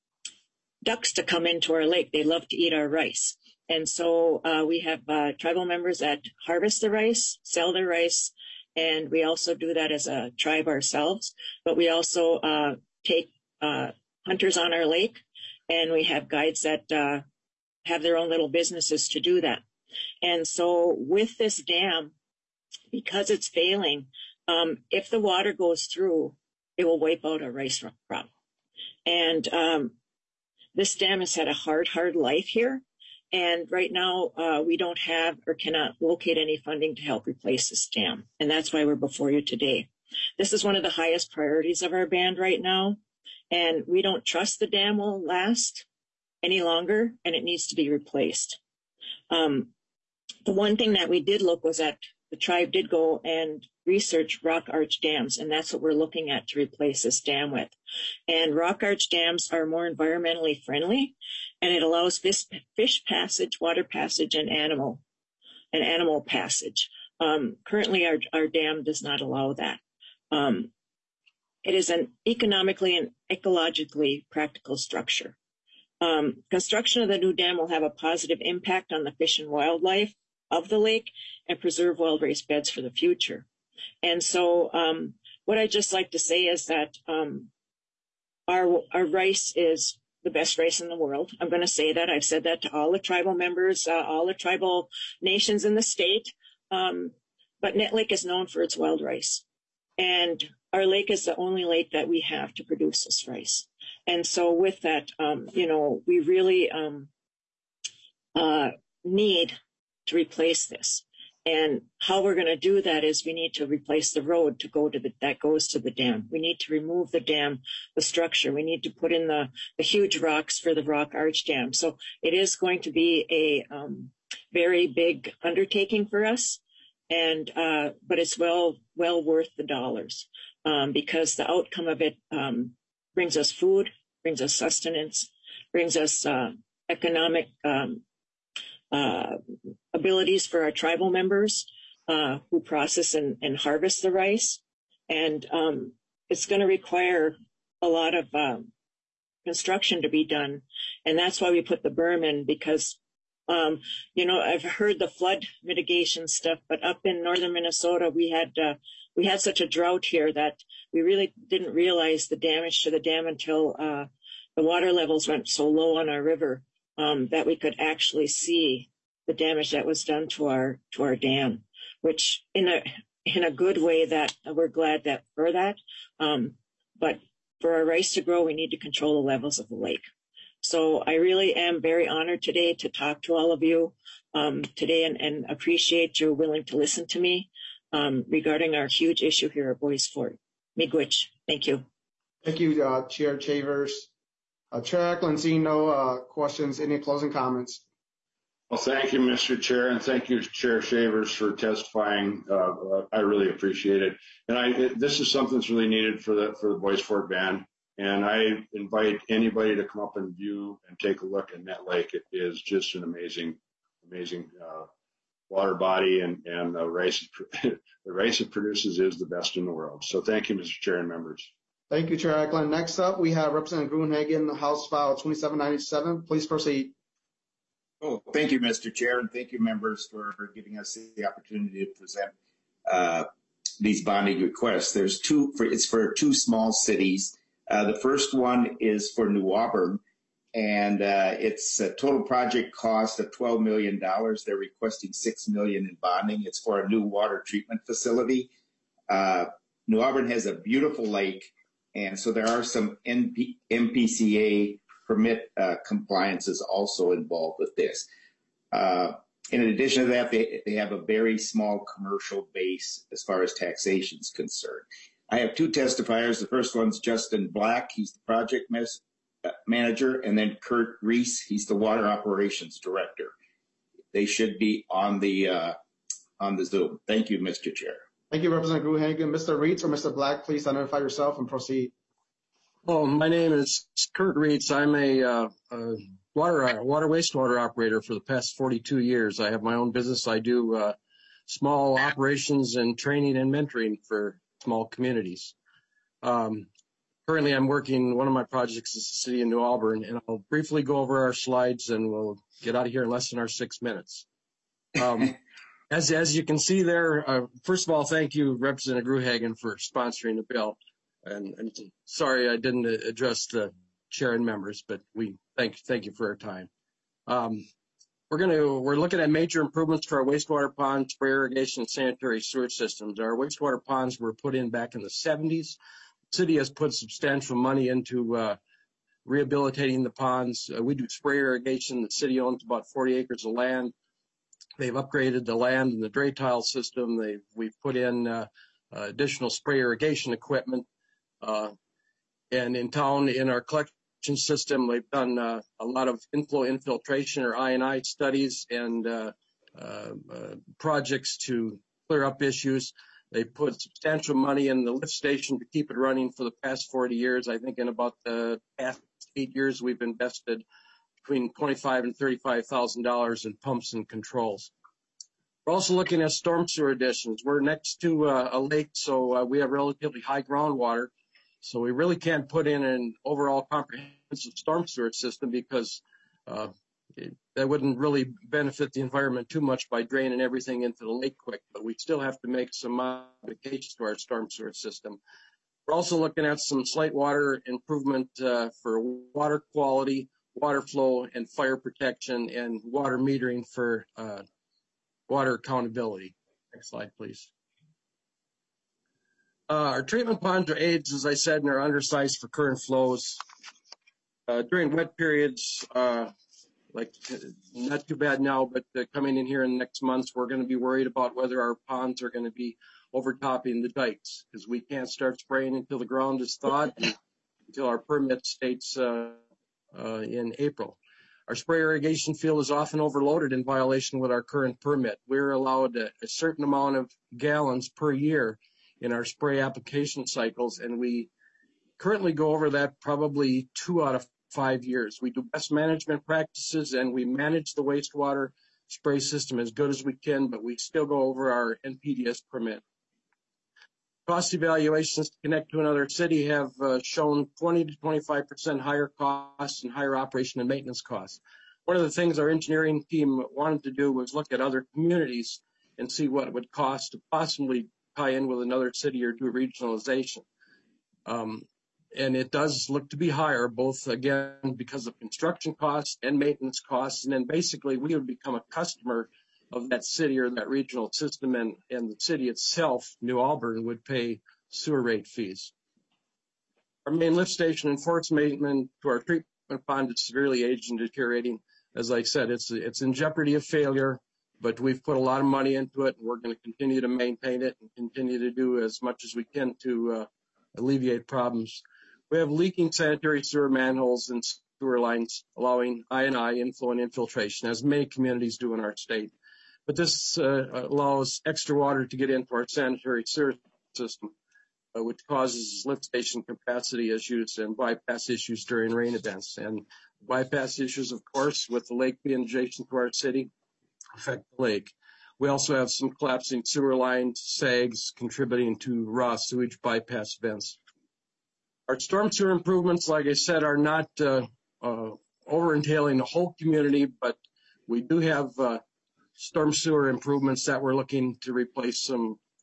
ducks to come into our lake. They love to eat our rice. And so uh, we have uh, tribal members that harvest the rice, sell their rice, and we also do that as a tribe ourselves. But we also uh, take uh, hunters on our lake, and we have guides that uh, have their own little businesses to do that. And so with this dam, because it's failing, um, if the water goes through, it will wipe out our rice crop. And um, this dam has had a hard, hard life here. And right now, uh, we don't have or cannot locate any funding to help replace this dam. And that's why we're before you today. This is one of the highest priorities of our band right now. And we don't trust the dam will last any longer, and it needs to be replaced. Um, the one thing that we did look was that the tribe did go and research rock arch dams, and that's what we're looking at to replace this dam with. And rock arch dams are more environmentally friendly, and it allows fish, fish passage, water passage, and animal, and animal passage. Um, currently, our, our dam does not allow that. Um, it is an economically and ecologically practical structure. Um, construction of the new dam will have a positive impact on the fish and wildlife of the lake and preserve wild rice beds for the future. And so um, what I just like to say is that um, our, our rice is the best rice in the world. I'm going to say that. I've said that to all the tribal members, uh, all the tribal nations in the state. Um, but Nett Lake is known for its wild rice. And our lake is the only lake that we have to produce this rice. And so with that, um, you know, we really um, uh, need to replace this. And how we're going to do that is we need to replace the road to go to the, that goes to the dam. We need to remove the dam, the structure. We need to put in the, the huge rocks for the rock arch dam. So it is going to be a um, very big undertaking for us. And, uh, but it's well, well worth the dollars, um, because the outcome of it, um, brings us food, brings us sustenance, brings us, uh, economic, um, uh, abilities for our tribal members, uh, who process and, and harvest the rice. And, um, it's going to require a lot of, um, construction to be done. And that's why we put the berm in, because Um, you know, I've heard the flood mitigation stuff, but up in northern Minnesota, we had uh, we had such a drought here that we really didn't realize the damage to the dam until uh, the water levels went so low on our river um, that we could actually see the damage that was done to our to our dam. Which, in a in a good way, that we're glad that for that. Um, but for our rice to grow, we need to control the levels of the lake. So I really am very honored today to talk to all of you um, today and, and appreciate you willing to listen to me um, regarding our huge issue here at Bois Forte. Miigwech. Thank you. Thank you, uh, Chair Chavers. Uh, Chair Eklund, seeing no uh, questions, any closing comments? Well, thank you, Mister Chair, and thank you, Chair Shavers, for testifying. Uh, I really appreciate it. And I, it, this is something that's really needed for the for the Bois Forte band. And I invite anybody to come up and view and take a look at Nett Lake. It is just an amazing, amazing uh, water body, and, and the rice, the rice it produces is the best in the world. So thank you, Mister Chair and members. Thank you, Chair Eklund. Next up, we have Representative Gruenhagen, House File twenty-seven ninety-seven. Please proceed. Oh, thank you, Mister Chair, and thank you, members, for giving us the opportunity to present uh, these bonding requests. There's two, for, it's for two small cities. Uh, the first one is for New Auburn, and uh, it's a total project cost of twelve million dollars. They're requesting six million dollars in bonding. It's for a new water treatment facility. Uh, New Auburn has a beautiful lake, and so there are some M P C A permit uh, compliances also involved with this. Uh, in addition to that, they, they have a very small commercial base as far as taxation is concerned. I have two testifiers. The first one's Justin Black. He's the project mes- uh, manager, and then Kurt Reese. He's the water operations director. They should be on the uh, on the Zoom. Thank you, Mister Chair. Thank you, Representative Gruhagen. Mister Reitz or Mister Black, please identify yourself and proceed. Oh, my name is Kurt Reitz. I'm a, uh, a water water wastewater operator for the past forty-two years. I have my own business. I do uh, small operations and training and mentoring for small communities. Um, currently, I'm working, one of my projects is the city of New Auburn, and I'll briefly go over our slides and we'll get out of here in less than our six minutes. Um, as, as you can see there, uh, first of all, thank you, Representative Gruhagen, for sponsoring the bill. And, and sorry I didn't address the chair and members, but we thank, thank you for your time. Um, We're going to, we're looking at major improvements to our wastewater ponds, spray irrigation, and sanitary sewer systems. Our wastewater ponds were put in back in the seventies. The city has put substantial money into uh, rehabilitating the ponds. Uh, we do spray irrigation. The city owns about forty acres of land. They've upgraded the land and the drain tile system. They've, we've put in uh, uh, additional spray irrigation equipment. Uh, and in town, in our collection system, we've done uh, a lot of inflow infiltration or I and I studies and uh, uh, uh, projects to clear up issues. They put substantial money in the lift station to keep it running for the past forty years. I think in about the past eight years, we've invested between twenty-five thousand dollars and thirty-five thousand dollars in pumps and controls. We're also looking at storm sewer additions. We're next to uh, a lake, so uh, we have relatively high groundwater. So we really can't put in an overall comprehensive storm sewer system because uh, it, that wouldn't really benefit the environment too much by draining everything into the lake quick. But we still have to make some modifications to our storm sewer system. We're also looking at some slight water improvement uh, for water quality, water flow, and fire protection, and water metering for uh, water accountability. Next slide, please. Uh, our treatment ponds are aged, as I said, and are undersized for current flows. Uh, during wet periods, uh, like not too bad now, but uh, coming in here in the next months, we're going to be worried about whether our ponds are going to be overtopping the dikes because we can't start spraying until the ground is thawed, until our permit states uh, uh, in April. Our spray irrigation field is often overloaded in violation with our current permit. We're allowed a, a certain amount of gallons per year in our spray application cycles, and we currently go over that probably two out of five years. We do best management practices, and we manage the wastewater spray system as good as we can, but we still go over our N P D E S permit. Cost evaluations to connect to another city have uh, shown twenty to twenty-five percent higher costs and higher operation and maintenance costs. One of the things our engineering team wanted to do was look at other communities and see what it would cost to possibly tie in with another city or do regionalization. Um, and it does look to be higher, both, again, because of construction costs and maintenance costs. And then basically we would become a customer of that city or that regional system, and, and the city itself, New Auburn, would pay sewer rate fees. Our main lift station enforcement to our treatment pond is severely aged and deteriorating. As I said, it's, it's in jeopardy of failure, but we've put a lot of money into it, and we're going to continue to maintain it and continue to do as much as we can to uh, alleviate problems. We have leaking sanitary sewer manholes and sewer lines, allowing I and I inflow and infiltration, as many communities do in our state. But this uh, allows extra water to get into our sanitary sewer system, uh, which causes lift station capacity issues and bypass issues during rain events. And bypass issues, of course, with the lake being adjacent to our city, affect the lake. We also have some collapsing sewer lines, sags, contributing to raw sewage bypass vents. Our storm sewer improvements, like I said, are not uh, uh, over-entailing the whole community, but we do have uh, storm sewer improvements that we're looking to replace some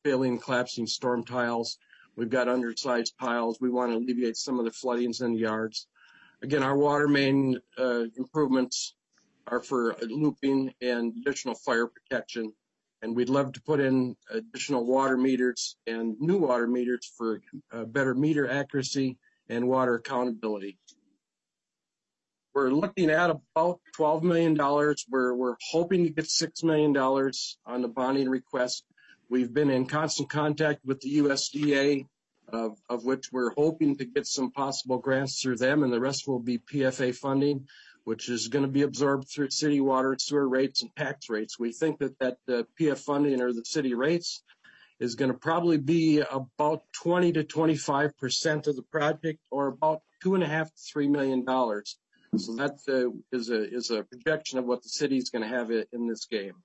failing, collapsing storm tiles. We've got undersized piles. We want to alleviate some of the floodings in the yards. Again, our water main uh, improvements are for looping and additional fire protection. And we'd love to put in additional water meters and new water meters for uh, better meter accuracy and water accountability. We're looking at about twelve million dollars. We're, we're hoping to get six million dollars on the bonding request. We've been in constant contact with the U S D A, of, of which we're hoping to get some possible grants through them, and the rest will be P F A funding, which is going to be absorbed through city water and sewer rates and tax rates. We think that that uh, P F funding, or the city rates, is going to probably be about twenty to twenty-five percent of the project, or about two and a half to three million dollars. So that uh, is a is a projection of what the city is going to have in this game.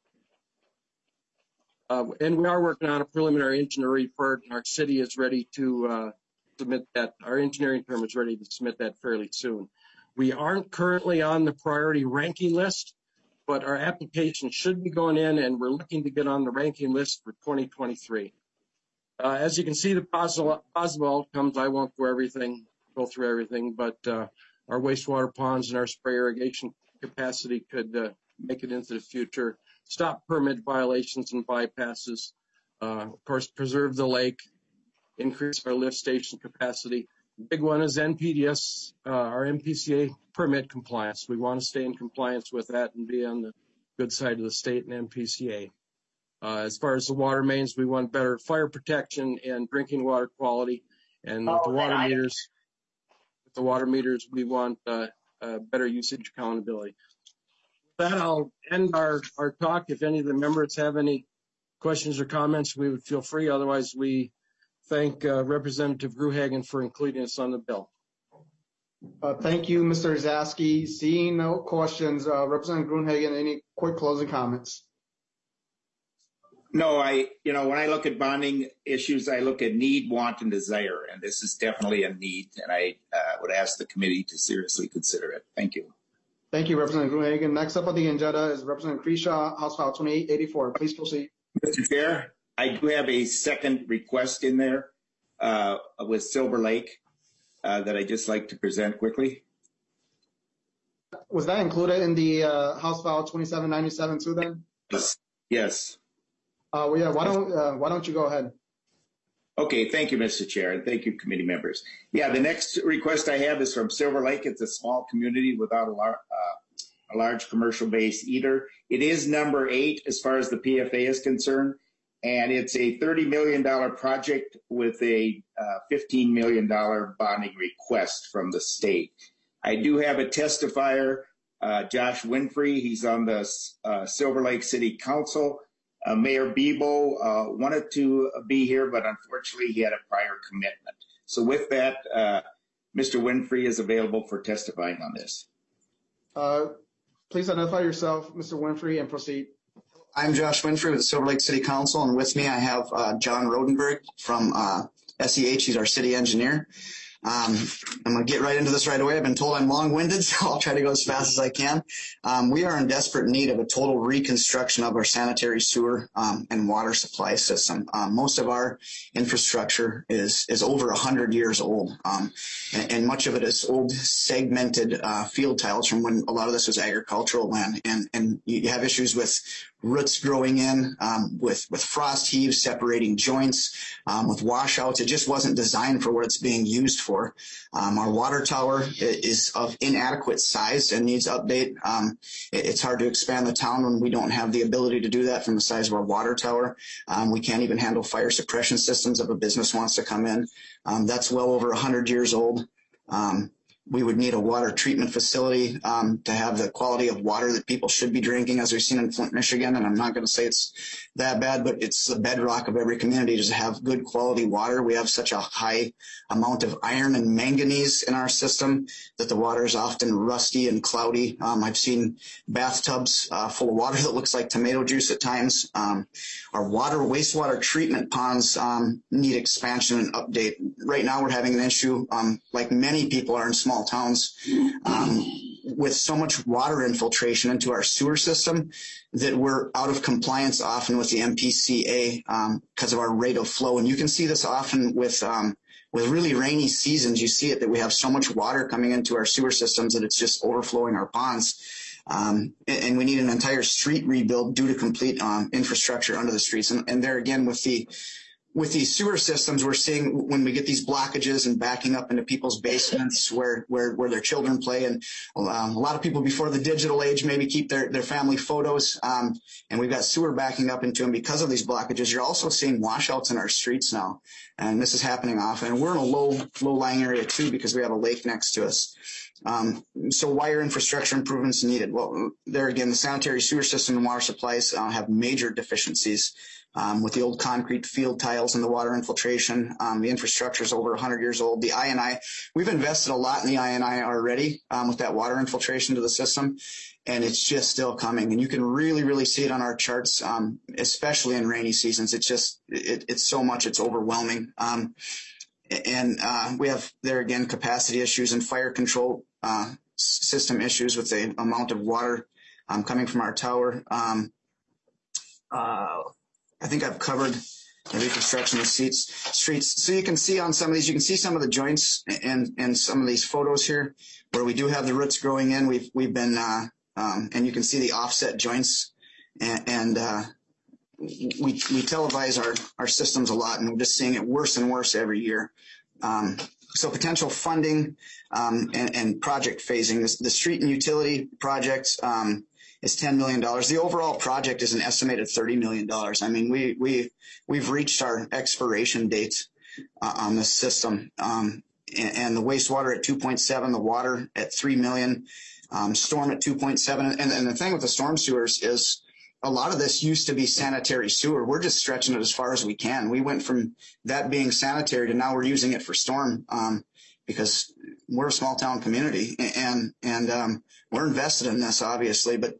Uh, and we are working on a preliminary engineering report, and our city is ready to uh, submit that. Our engineering firm is ready to submit that fairly soon. We aren't currently on the priority ranking list, but our application should be going in, and we're looking to get on the ranking list for twenty twenty-three. Uh, as you can see, the possible, possible outcomes, I won't go everything, go through everything, but uh, our wastewater ponds and our spray irrigation capacity could uh, make it into the future, stop permit violations and bypasses, uh, of course, preserve the lake, increase our lift station capacity. Big one is N P D S, uh, our M P C A permit compliance. We want to stay in compliance with that and be on the good side of the state and M P C A. Uh, as far as the water mains, we want better fire protection and drinking water quality. And with the water meters, with the water meters, we want uh, uh, better usage accountability. With that, I'll end our, our talk. If any of the members have any questions or comments, we would feel free. Otherwise, we thank uh, Representative Gruhagen for including us on the bill. Uh, thank you, Mister Zaski. Seeing no questions, uh, Representative Gruhagen, any quick closing comments? No, I, you know, when I look at bonding issues, I look at need, want, and desire, and this is definitely a need, and I uh, would ask the committee to seriously consider it. Thank you. Thank you, Representative Gruhagen. Next up on the agenda is Representative Kreshaw, House File twenty-eight eighty-four. Please proceed. Mister Chair, I do have a second request in there uh, with Silver Lake uh, that I'd just like to present quickly. Was that included in the uh, House File twenty-seven ninety-seven too then? Yes. Yes. Uh, well, yeah, why don't, uh, why don't you go ahead? Okay, thank you, Mister Chair, and thank you, committee members. Yeah, the next request I have is from Silver Lake. It's a small community without a, lar uh, a large commercial base either. It is number eight as far as the P F A is concerned, and it's a thirty million dollar project with a uh, fifteen million dollar bonding request from the state. I do have a testifier, uh, Josh Winfrey. He's on the uh, Silver Lake City Council. Uh, Mayor Bebo uh, wanted to be here, but unfortunately he had a prior commitment. So with that, uh, Mister Winfrey is available for testifying on this. Uh, please identify yourself, Mister Winfrey, and proceed. I'm Josh Winfrey with the Silver Lake City Council, and with me I have uh, John Rodenberg from uh, S E H. He's our city engineer. Um, I'm going to get right into this right away. I've been told I'm long-winded, so I'll try to go as fast as I can. Um, we are in desperate need of a total reconstruction of our sanitary sewer um, and water supply system. Um, most of our infrastructure is is over one hundred years old, um, and, and much of it is old segmented uh, field tiles from when a lot of this was agricultural land. And, and you have issues with roots growing in, um, with, with frost heaves separating joints, um, with washouts. It just wasn't designed for what it's being used for. Um, our water tower is of inadequate size and needs update. Um, it, it's hard to expand the town when we don't have the ability to do that from the size of our water tower. Um, we can't even handle fire suppression systems if a business wants to come in. Um, that's well over one hundred years old. Um, We would need a water treatment facility um, to have the quality of water that people should be drinking, as we've seen in Flint, Michigan. And I'm not going to say it's that bad, but it's the bedrock of every community to have good quality water. We have such a high amount of iron and manganese in our system that the water is often rusty and cloudy. Um, I've seen bathtubs uh, full of water that looks like tomato juice at times. Um, our water wastewater treatment ponds um, need expansion and update. Right now we're having an issue, um, like many people are in small towns, um, with so much water infiltration into our sewer system that we're out of compliance often with the M P C A um, because of our rate of flow. And you can see this often with um, with really rainy seasons. You see it that we have so much water coming into our sewer systems that it's just overflowing our ponds. Um, and, and we need an entire street rebuild due to complete um, infrastructure under the streets. And, and there again, with the With these sewer systems, we're seeing when we get these blockages and backing up into people's basements where where, where their children play. And um, a lot of people before the digital age maybe keep their, their family photos. Um, and we've got sewer backing up into them because of these blockages. You're also seeing washouts in our streets now. And this is happening often. And we're in a low, low-lying area, too, because we have a lake next to us. Um, so why are infrastructure improvements needed? Well, there again, the sanitary sewer system and water supplies uh, have major deficiencies. Um, with the old concrete field tiles and the water infiltration, um, the infrastructure is over one hundred years old. The I N I, we've invested a lot in the I N I already um, with that water infiltration to the system, and it's just still coming. And you can really, really see it on our charts, um, especially in rainy seasons. It's just, it, it's so much, it's overwhelming. Um, and uh, we have, there again, capacity issues and fire control uh, system issues with the amount of water um, coming from our tower. Um, uh, I think I've covered the reconstruction of the seats, streets. So you can see on some of these, you can see some of the joints and, and some of these photos here where we do have the roots growing in. We've, we've been, uh, um, and you can see the offset joints and, and uh, we, we televise our, our systems a lot, and we're just seeing it worse and worse every year. Um, so potential funding um, and, and project phasing. This, the street and utility projects, um, is ten million dollars. The overall project is an estimated thirty million dollars. I mean, we, we, we've reached our expiration date uh, on this system. Um, and, and the wastewater at two point seven, the water at three million, um, storm at two point seven. And, and the thing with the storm sewers is a lot of this used to be sanitary sewer. We're just stretching it as far as we can. We went from that being sanitary to now we're using it for storm, um, because we're a small town community and, and, um, we're invested in this obviously, but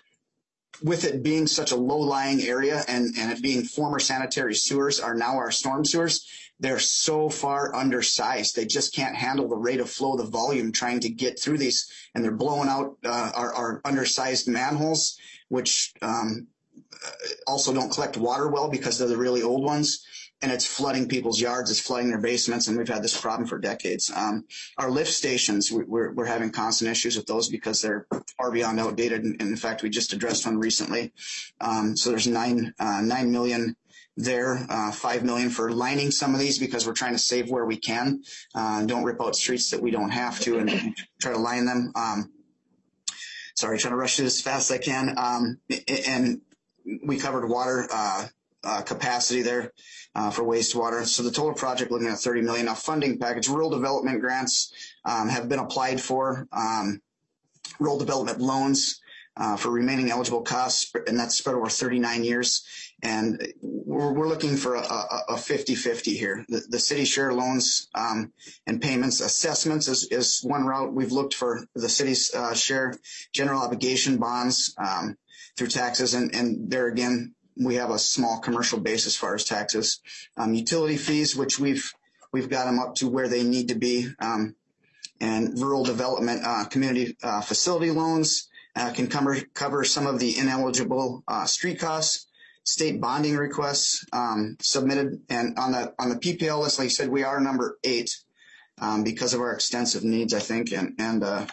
with it being such a low-lying area and, and it being former sanitary sewers are now our storm sewers, they're so far undersized. They just can't handle the rate of flow, the volume trying to get through these, and they're blowing out uh, our, our undersized manholes, which um, also don't collect water well because they're the really old ones. And it's flooding people's yards, it's flooding their basements, and we've had this problem for decades. Um, our lift stations, we, we're, we're having constant issues with those because they're far beyond outdated. And, and in fact, we just addressed one recently. Um, so there's nine, uh, nine million there, uh, five million for lining some of these because we're trying to save where we can. Uh, don't rip out streets that we don't have to and, and try to line them. Um, sorry, trying to rush through this as fast as I can. Um, and we covered water, uh, Uh, capacity there uh, for wastewater. So the total project looking at thirty million dollars. Now funding package, rural development grants um, have been applied for, um, rural development loans uh, for remaining eligible costs, and that's spread over thirty-nine years. And we're, we're looking for a fifty fifty here. The, the city share loans um, and payments. Assessments is, is one route. We've looked for the city's uh, share general obligation bonds um, through taxes, and, and there again, we have a small commercial base as far as taxes. Um, utility fees, which we've we've got them up to where they need to be, um, and rural development uh, community uh, facility loans uh, can cover cover some of the ineligible uh, street costs. State bonding requests um, submitted, and on the on the P P L list, like I said, we are number eight um, because of our extensive needs, I think, and and uh,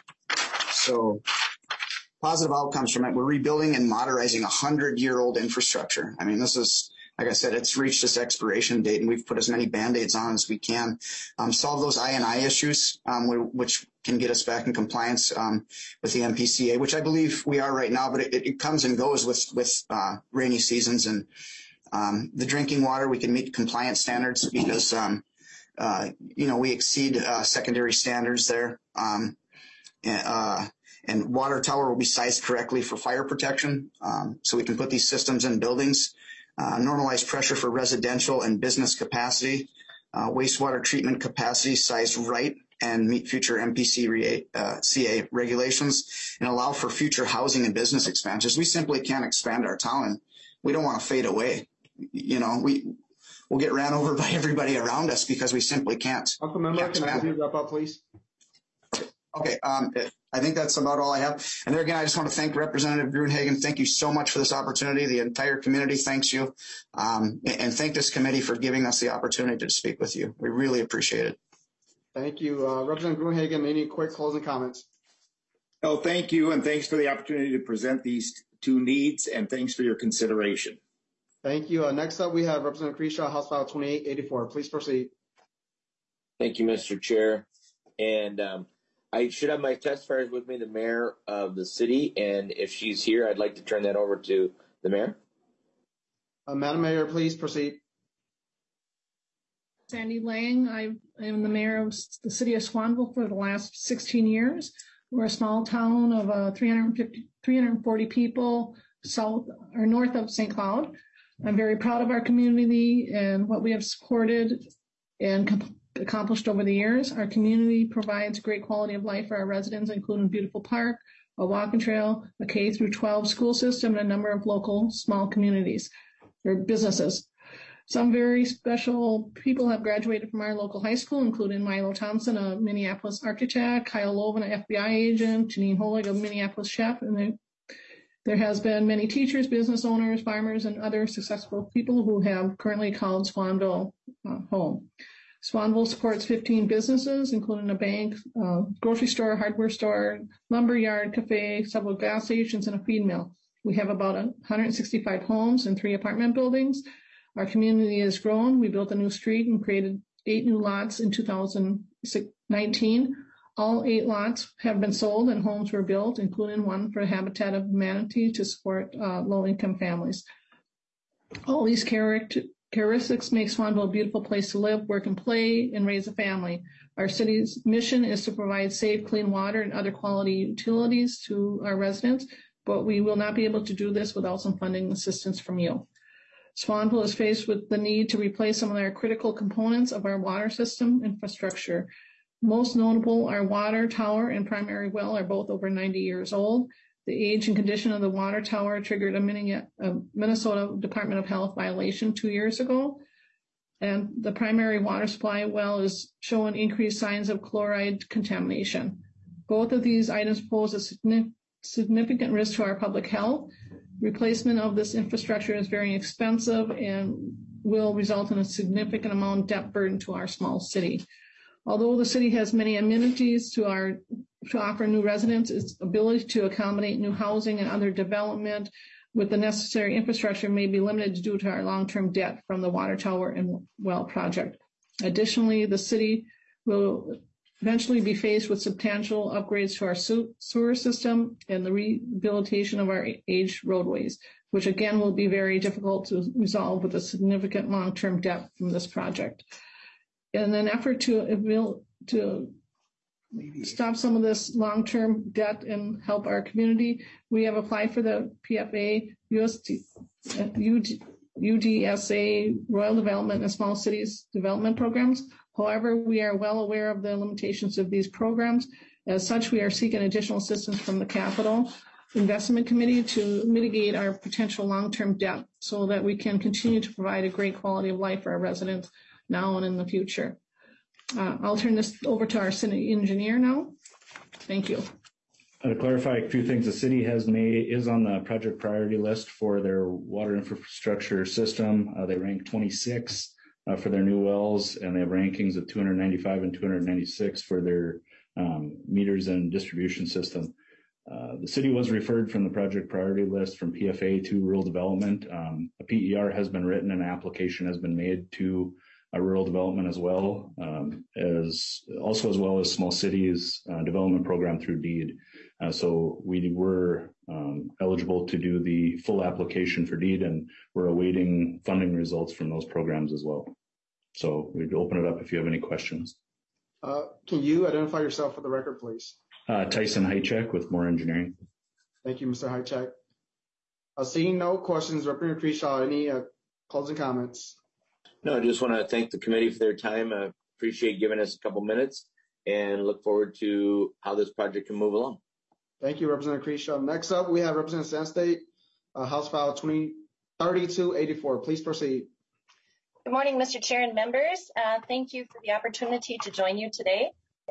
so. Positive outcomes from it. We're rebuilding and modernizing a hundred-year-old infrastructure. I mean, this is, like I said, it's reached its expiration date, and we've put as many Band-Aids on as we can. Um, solve those I N I issues, um, which can get us back in compliance um, with the M P C A, which I believe we are right now, but it, it comes and goes with, with uh, rainy seasons. And um, the drinking water, we can meet compliance standards because, um, uh, you know, we exceed uh, secondary standards there. Um, and, uh, And water tower will be sized correctly for fire protection, um, so we can put these systems in buildings. Uh, normalized pressure for residential and business capacity. Uh, wastewater treatment capacity sized right and meet future M P C A regulations and allow for future housing and business expansions. We simply can't expand our town, and we don't want to fade away. You know, we, we'll get ran over by everybody around us because we simply can't. Uncle Member, can I have you wrap up, please? Okay, um, I think that's about all I have. And there again, I just want to thank Representative Gruenhagen. Thank you so much for this opportunity. The entire community thanks you. Um, and thank this committee for giving us the opportunity to speak with you. We really appreciate it. Thank you. Uh, Representative Gruenhagen, any quick closing comments? Oh, thank you. And thanks for the opportunity to present these two needs. And thanks for your consideration. Thank you. Uh, next up, we have Representative Kreshaw, House File twenty-eight eighty-four. Please proceed. Thank you, Mister Chair. And um, I should have my testifiers with me, the mayor of the city. And if she's here, I'd like to turn that over to the mayor. Uh, Madam Mayor, please proceed. Sandy Lang. I am the mayor of the city of Swanville for the last sixteen years. We're a small town of uh, three hundred fifty, three hundred forty people south or north of Saint Cloud. I'm very proud of our community and what we have supported and com- accomplished over the years. Our community provides great quality of life for our residents, including a beautiful park, a walking trail, a K through twelve school system, and a number of local small communities or businesses. Some very special people have graduated from our local high school, including Milo Thompson, a Minneapolis architect, Kyle Loven, an F B I agent, Janine Holig, a Minneapolis chef, and they, there has been many teachers, business owners, farmers, and other successful people who have currently called Swanville uh, home. Swanville supports fifteen businesses, including a bank, uh, grocery store, hardware store, lumber yard, cafe, several gas stations, and a feed mill. We have about one hundred sixty-five homes and three apartment buildings. Our community has grown. We built a new street and created eight new lots in two thousand nineteen. All eight lots have been sold and homes were built, including one for Habitat of Humanity to support uh, low-income families. All these character, characteristics make Swanville a beautiful place to live, work, and play, and raise a family. Our city's mission is to provide safe, clean water and other quality utilities to our residents, but we will not be able to do this without some funding assistance from you. Swanville is faced with the need to replace some of our critical components of our water system infrastructure. Most notable, our water tower and primary well are both over ninety years old. The age and condition of the water tower triggered a Minnesota Department of Health violation two years ago. And the primary water supply well is showing increased signs of chloride contamination. Both of these items pose a significant risk to our public health. Replacement of this infrastructure is very expensive and will result in a significant amount of debt burden to our small city. Although the city has many amenities to our to offer new residents, its ability to accommodate new housing and other development with the necessary infrastructure may be limited due to our long-term debt from the water tower and well project. Additionally, the city will eventually be faced with substantial upgrades to our sewer system and the rehabilitation of our aged roadways, which again will be very difficult to resolve with a significant long-term debt from this project. In an effort to, to stop some of this long-term debt and help our community, we have applied for the P F A, U S D, U D S A, Rural Development and Small Cities Development Programs. However, we are well aware of the limitations of these programs. As such, we are seeking additional assistance from the Capital Investment Committee to mitigate our potential long-term debt so that we can continue to provide a great quality of life for our residents now and in the future. Uh, I'll turn this over to our city engineer now. Thank you. Uh, to clarify a few things, the city has made is on the project priority list for their water infrastructure system. Uh, they rank twenty-six uh, for their new wells, and they have rankings of two hundred ninety-five and two hundred ninety-six for their um, meters and distribution system. Uh, the city was referred from the project priority list from P F A to rural development. Um, a P E R has been written and an application has been made to uh, rural development as well, um, as also as well as small cities uh, development program through deed. Uh, so we were um, eligible to do the full application for deed, and we're awaiting funding results from those programs as well. So we'd open it up if you have any questions. Uh, can you identify yourself for the record, please? Uh, Tyson Hychek with Moore Engineering. Thank you, Mister Hychek. Uh, seeing no questions, Representative Kreshaw, any uh, closing comments? No, I just want to thank the committee for their time. I appreciate giving us a couple minutes and look forward to how this project can move along. Thank you, Representative Kreshaw. Next up, we have Representative Sandstate, uh, House File twenty thirty-two eighty-four. Please proceed. Good morning, Mister Chair and members. Uh, thank you for the opportunity to join you today.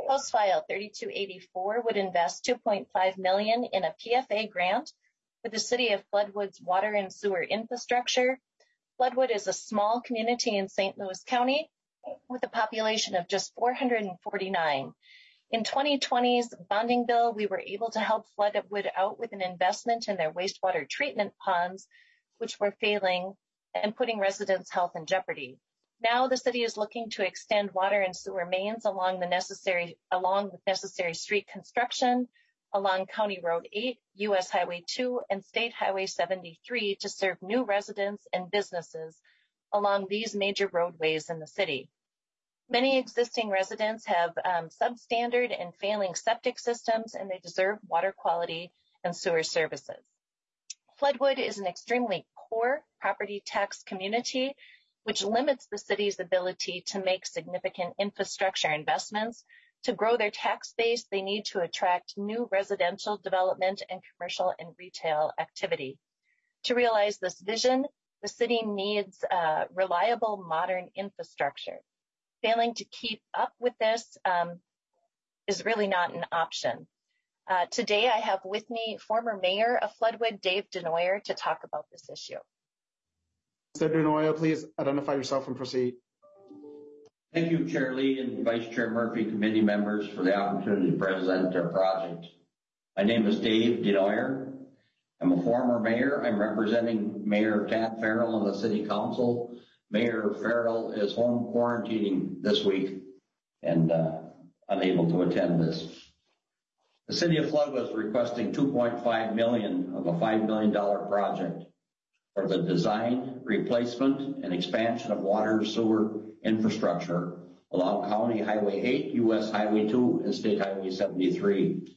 House File thirty-two eighty-four would invest two point five million dollars in a P F A grant for the City of Floodwood's water and sewer infrastructure. Floodwood is a small community in Saint Louis County with a population of just four hundred forty-nine. In twenty twenty's bonding bill, we were able to help Floodwood out with an investment in their wastewater treatment ponds, which were failing and putting residents' health in jeopardy. Now the city is looking to extend water and sewer mains along the necessary along with necessary street construction along County Road eight, U S Highway two, and State Highway seventy-three to serve new residents and businesses along these major roadways in the city. Many existing residents have um, substandard and failing septic systems, and they deserve water quality and sewer services. Floodwood is an extremely poor property tax community, which limits the city's ability to make significant infrastructure investments. To grow their tax base, they need to attract new residential development and commercial and retail activity. To realize this vision, the city needs uh, reliable, modern infrastructure. Failing to keep up with this um, is really not an option. Uh, today, I have with me former Mayor of Floodwood, Dave Denoyer, to talk about this issue. Mister Denoyer, please identify yourself and proceed. Thank you, Chair Lee and Vice Chair Murphy, committee members, for the opportunity to present our project. My name is Dave Denoyer. I'm a former mayor. I'm representing Mayor Tad Farrell on the City Council. Mayor Farrell is home quarantining this week and uh, unable to attend this. The City of Floodwood is requesting two point five million dollars of a five million dollars project for the design, replacement, and expansion of water sewer infrastructure along County Highway eight, U S Highway two, and State Highway seventy-three.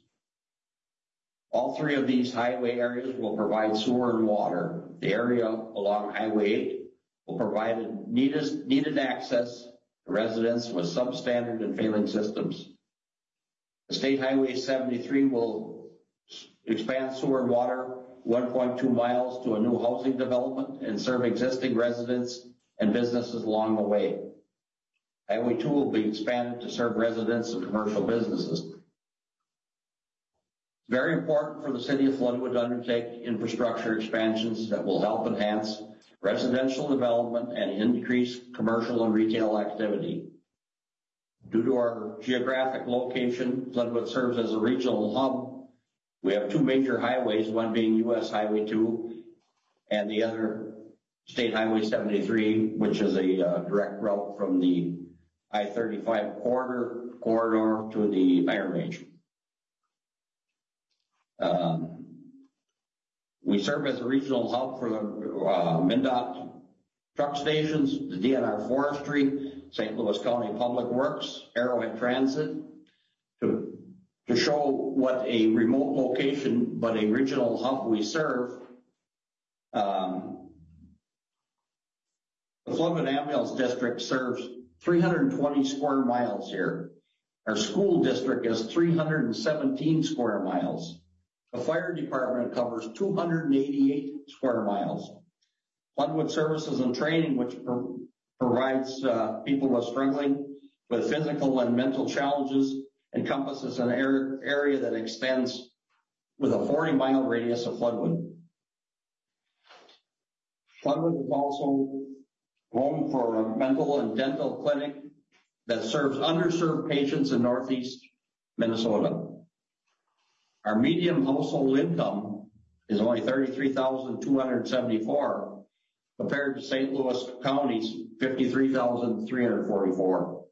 All three of these highway areas will provide sewer and water. The area along Highway eight will provide needed, needed access to residents with substandard and failing systems. The State Highway seventy-three will expand sewer and water one point two miles to a new housing development and serve existing residents and businesses along the way. Highway two will be expanded to serve residents and commercial businesses. It's very important for the City of Floodwood to undertake infrastructure expansions that will help enhance residential development and increase commercial and retail activity. Due to our geographic location, Floodwood serves as a regional hub. We have two major highways, one being U S Highway two and the other State Highway seventy-three, which is a uh, direct route from the I thirty-five corridor, corridor to the Iron Range. Um, we serve as a regional hub for the uh, MnDOT truck stations, the D N R Forestry, Saint Louis County Public Works, Arrowhead Transit, to, to show what a remote location but a regional hub we serve. Um, the Floodwood Ambulance District serves three hundred twenty square miles here. Our school district is three hundred seventeen square miles. The fire department covers two hundred eighty-eight square miles. Floodwood Services and Training, which pro provides uh, people who are struggling with physical and mental challenges, encompasses an area that extends with a forty mile radius of Floodwood. Floodwood is also home for a mental and dental clinic that serves underserved patients in Northeast Minnesota. Our median household income is only thirty-three thousand two hundred seventy-four compared to Saint Louis County's fifty-three thousand three hundred forty-four.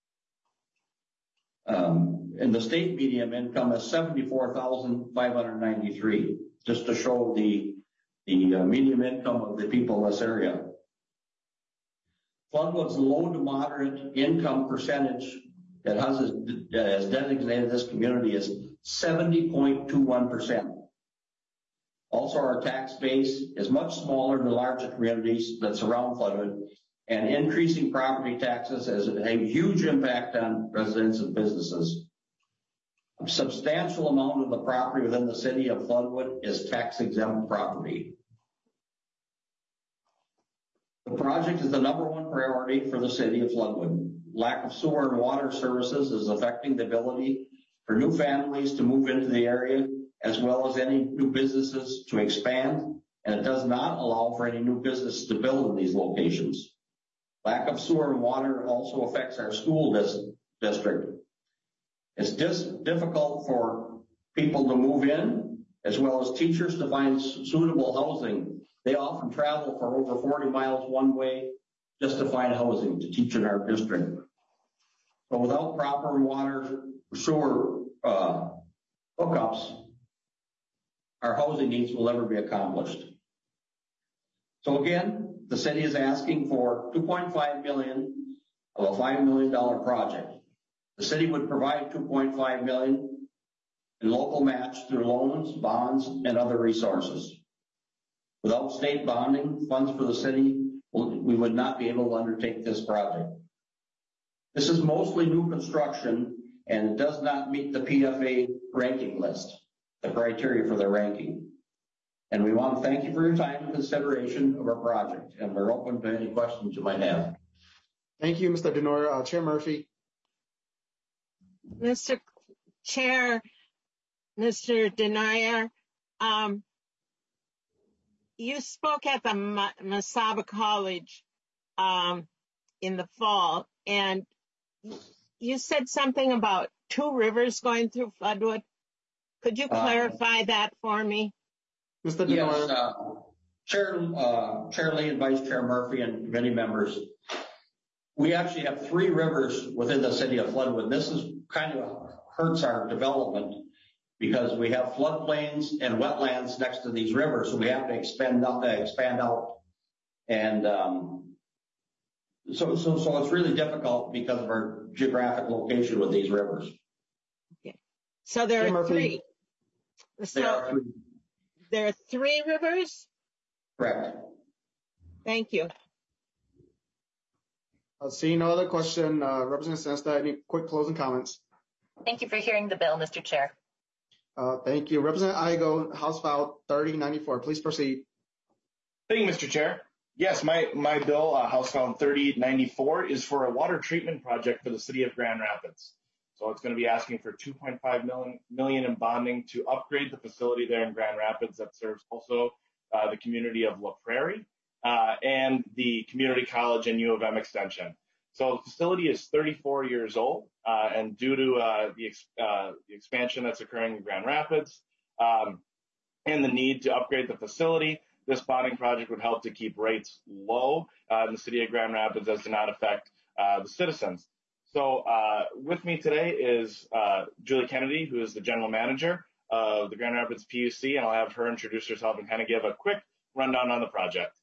Um, and the state median income is seventy-four thousand five hundred ninety-three, just to show the, the uh, median income of the people in this area. Floodwood's low to moderate income percentage that has, has designated this community as seventy point two one percent. Also, our tax base is much smaller than larger communities that surround Floodwood, and increasing property taxes has a huge impact on residents and businesses. A substantial amount of the property within the city of Floodwood is tax-exempt property. The project is the number one priority for the city of Floodwood. Lack of sewer and water services is affecting the ability for new families to move into the area, as well as any new businesses to expand, and it does not allow for any new business to build in these locations. Lack of sewer and water also affects our school dis- district. It's dis- difficult for people to move in, as well as teachers to find suitable housing. They often travel for over forty miles one way just to find housing to teach in our district. So without proper water, sewer uh, hookups, our housing needs will never be accomplished. So again, the city is asking for two point five million dollars of a five million dollars project. The city would provide two point five million dollars in local match through loans, bonds, and other resources. Without state bonding funds for the city, we would not be able to undertake this project. This is mostly new construction and it does not meet the P F A ranking list, the criteria for the ranking. And we want to thank you for your time and consideration of our project, and we're open to any questions you might have. Thank you, Mister Denoyer. Uh, Chair Murphy. Mister Chair, Mister Denoyer, um, you spoke at the Ma- Mesaba College um, in the fall, and you said something about two rivers going through Floodwood. Could you clarify uh, that for me? Mister Yes, uh, Chair, uh, Chair Lee and Vice Chair Murphy and committee members, we actually have three rivers within the city of Floodwood. This is kind of hurts our development because we have floodplains and wetlands next to these rivers, so we have to expand out, uh, expand out. And um, so, so, so it's really difficult because of our geographic location with these rivers. Okay. So there Chair are Murphy. three. So There are three. There are three rivers? Correct. Thank you. Uh, seeing no other question, uh, Representative Sengstad, any quick closing comments? Thank you for hearing the bill, Mister Chair. Uh, thank you. Representative Igo, House File thirty ninety-four. Please proceed. Thank you, Mister Chair. Yes, my, my bill, uh, House File thirty ninety-four, is for a water treatment project for the city of Grand Rapids. So it's going to be asking for two point five million dollars in bonding to upgrade the facility there in Grand Rapids that serves also uh, the community of La Prairie uh, and the community college and U of M extension. So the facility is thirty-four years old, uh, and due to uh, the, ex- uh, the expansion that's occurring in Grand Rapids um, and the need to upgrade the facility, this bonding project would help to keep rates low uh, in the city of Grand Rapids as to not affect uh, the citizens. So uh, with me today is uh, Julie Kennedy, who is the general manager of the Grand Rapids P U C, and I'll have her introduce herself and kind of give a quick rundown on the project.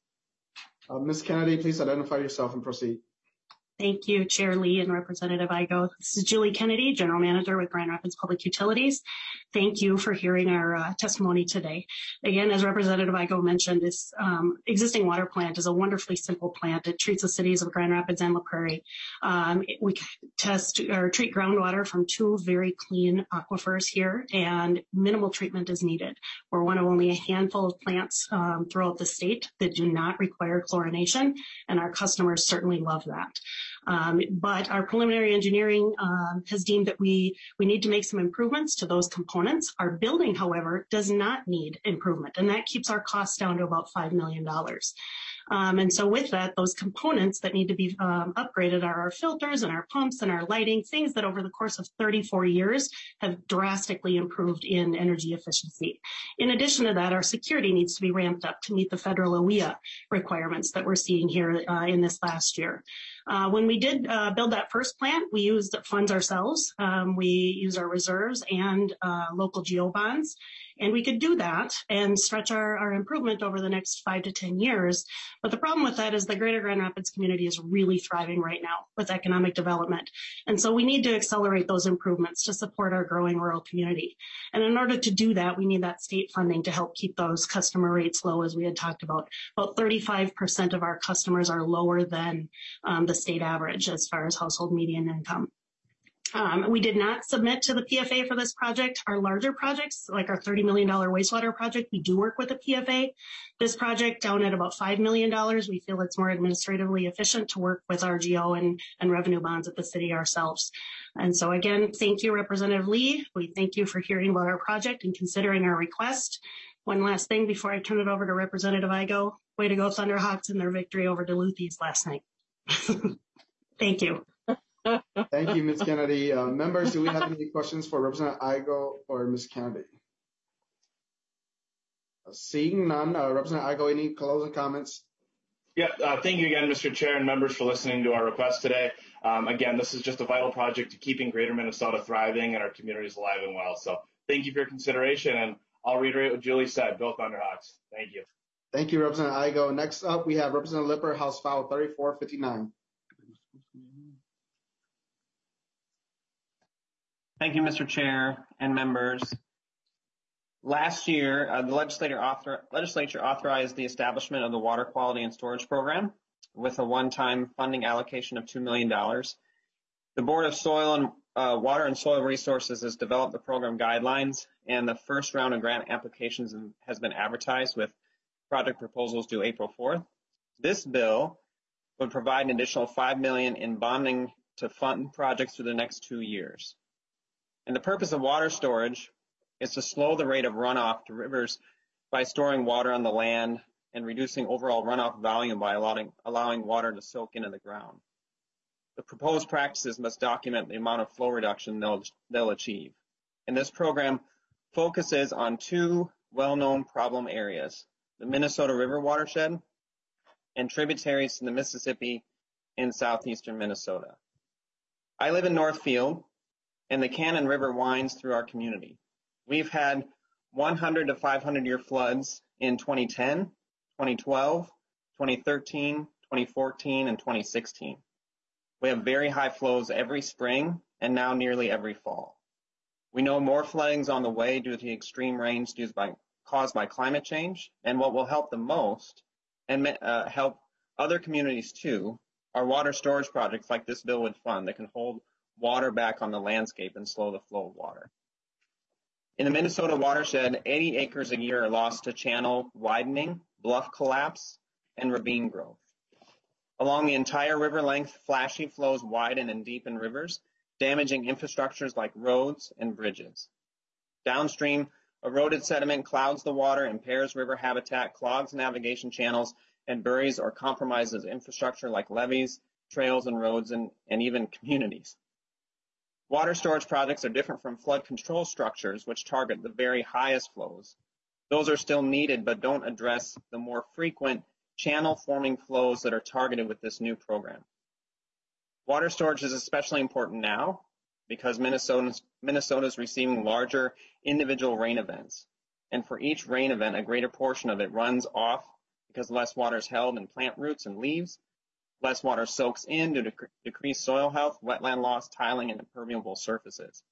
Uh, Miz Kennedy, please identify yourself and proceed. Thank you, Chair Lee and Representative Igo. This is Julie Kennedy, General Manager with Grand Rapids Public Utilities. Thank you for hearing our uh, testimony today. Again, as Representative Igo mentioned, this um, existing water plant is a wonderfully simple plant. It treats the cities of Grand Rapids and La Prairie. Um, it, we test or treat groundwater from two very clean aquifers here, and minimal treatment is needed. We're one of only a handful of plants um, throughout the state that do not require chlorination, and our customers certainly love that. Um, but our preliminary engineering um, has deemed that we, we need to make some improvements to those components. Our building, however, does not need improvement, and that keeps our costs down to about five million dollars. Um, and so with that, those components that need to be um, upgraded are our filters and our pumps and our lighting, things that over the course of thirty-four years have drastically improved in energy efficiency. In addition to that, our security needs to be ramped up to meet the federal O E A requirements that we're seeing here uh, in this last year. Uh, when we did uh, build that first plant, we used funds ourselves. Um, we used our reserves and uh, local geo bonds. And we could do that and stretch our, our improvement over the next five to ten years. But the problem with that is the greater Grand Rapids community is really thriving right now with economic development. And so we need to accelerate those improvements to support our growing rural community. And in order to do that, we need that state funding to help keep those customer rates low, as we had talked about. About thirty-five percent of our customers are lower than um, the state average as far as household median income. Um, we did not submit to the P F A for this project. Our larger projects, like our thirty million dollars wastewater project, we do work with the P F A. This project down at about five million dollars, we feel it's more administratively efficient to work with R G O and, and revenue bonds at the city ourselves. And so again, thank you, Representative Lee. We thank you for hearing about our project and considering our request. One last thing before I turn it over to Representative Igo. Way to go, Thunderhawks, in their victory over Duluthies last night. Thank you. Thank you, Miz Kennedy. Uh, members, do we have any questions for Representative Igo or Miz Kennedy? Uh, seeing none, uh, Representative Igo, any closing comments? Yeah, uh, thank you again, Mister Chair and members, for listening to our request today. Um, again, this is just a vital project to keeping Greater Minnesota thriving and our communities alive and well. So thank you for your consideration, and I'll reiterate what Julie said, go Thunderhawks. Thank you. Thank you, Representative Igo. Next up, we have Representative Lipper, House File thirty-four fifty-nine. Thank you, Mister Chair and members. Last year, uh, the legislature, author legislature authorized the establishment of the Water Quality and Storage Program with a one-time funding allocation of two million dollars. The Board of Soil and uh, Water and Soil Resources has developed the program guidelines, and the first round of grant applications has been advertised with project proposals due April fourth. This bill would provide an additional five million dollars in bonding to fund projects for the next two years. And the purpose of water storage is to slow the rate of runoff to rivers by storing water on the land and reducing overall runoff volume by allowing, allowing water to soak into the ground. The proposed practices must document the amount of flow reduction they'll, they'll achieve. And this program focuses on two well-known problem areas, the Minnesota River watershed and tributaries to the Mississippi in southeastern Minnesota. I live in Northfield, and the Cannon River winds through our community. We've had one hundred to five hundred year floods in twenty ten, twenty twelve, twenty thirteen, twenty fourteen, and twenty sixteen. We have very high flows every spring and now nearly every fall. We know more flooding is on the way due to the extreme rains caused by, caused by climate change, and what will help the most and uh, help other communities too are water storage projects like this bill would fund that can hold water back on the landscape and slow the flow of water. In the Minnesota watershed, eighty acres a year are lost to channel widening, bluff collapse, and ravine growth. Along the entire river length, flashy flows widen and deepen rivers, damaging infrastructures like roads and bridges. Downstream, eroded sediment clouds the water, impairs river habitat, clogs navigation channels, and buries or compromises infrastructure like levees, trails and roads, and, and even communities. Water storage projects are different from flood control structures, which target the very highest flows. Those are still needed, but don't address the more frequent channel-forming flows that are targeted with this new program. Water storage is especially important now because Minnesota's, Minnesota's receiving larger individual rain events. And for each rain event, a greater portion of it runs off because less water is held in plant roots and leaves. Less water soaks in due to decreased soil health, wetland loss, tiling, and impermeable surfaces.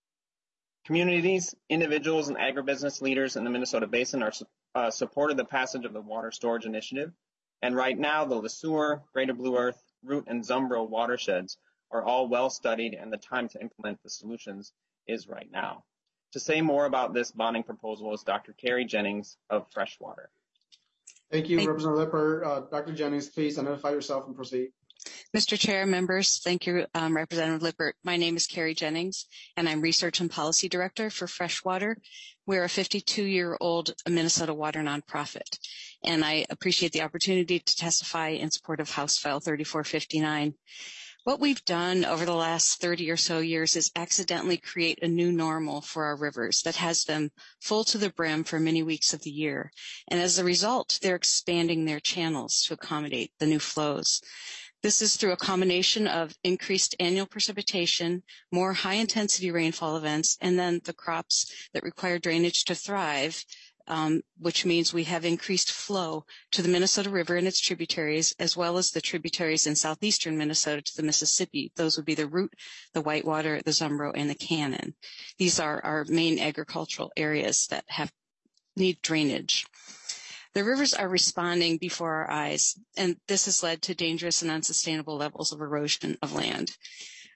Communities, individuals, and agribusiness leaders in the Minnesota Basin are uh, supported the passage of the Water Storage Initiative. And right now, the Le Sueur, Greater Blue Earth, Root, and Zumbro watersheds are all well studied, and the time to implement the solutions is right now. To say more about this bonding proposal is Doctor Carrie Jennings of Freshwater. Thank you, Representative Lipper. Uh, Doctor Jennings, please identify yourself and proceed. Mister Chair, members, thank you, um, Representative Lippert. My name is Carrie Jennings, and I'm Research and Policy Director for Freshwater. We're a fifty-two-year-old Minnesota water nonprofit, and I appreciate the opportunity to testify in support of House File thirty-four fifty-nine. What we've done over the last thirty or so years is accidentally create a new normal for our rivers that has them full to the brim for many weeks of the year. And as a result, they're expanding their channels to accommodate the new flows. This is through a combination of increased annual precipitation, more high-intensity rainfall events, and then the crops that require drainage to thrive, um, which means we have increased flow to the Minnesota River and its tributaries, as well as the tributaries in southeastern Minnesota to the Mississippi. Those would be the Root, the Whitewater, the Zumbro, and the Cannon. These are our main agricultural areas that have need drainage. The rivers are responding before our eyes, and this has led to dangerous and unsustainable levels of erosion of land.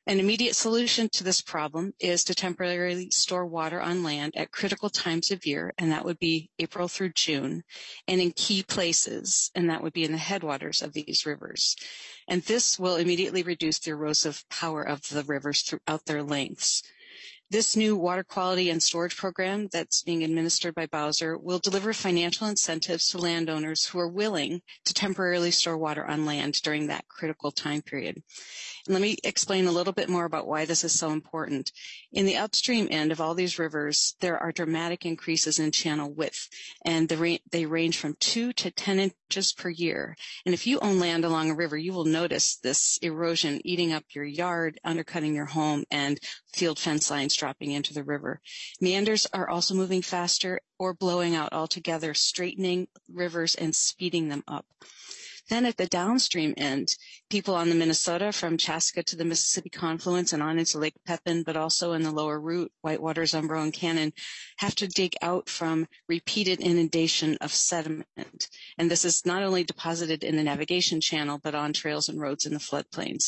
An immediate solution to this problem is to temporarily store water on land at critical times of year, and that would be April through June, and in key places, and that would be in the headwaters of these rivers. And this will immediately reduce the erosive power of the rivers throughout their lengths. This new water quality and storage program that's being administered by Bowser will deliver financial incentives to landowners who are willing to temporarily store water on land during that critical time period. And let me explain a little bit more about why this is so important. In the upstream end of all these rivers, there are dramatic increases in channel width, and the ra- they range from two to ten inches per year. And if you own land along a river, you will notice this erosion eating up your yard, undercutting your home, and field fence lines dropping into the river. Meanders are also moving faster or blowing out altogether, straightening rivers and speeding them up. Then at the downstream end, people on the Minnesota from Chaska to the Mississippi confluence and on into Lake Pepin, but also in the lower route, Whitewater, Zumbro, and Cannon, have to dig out from repeated inundation of sediment. And this is not only deposited in the navigation channel, but on trails and roads in the floodplains.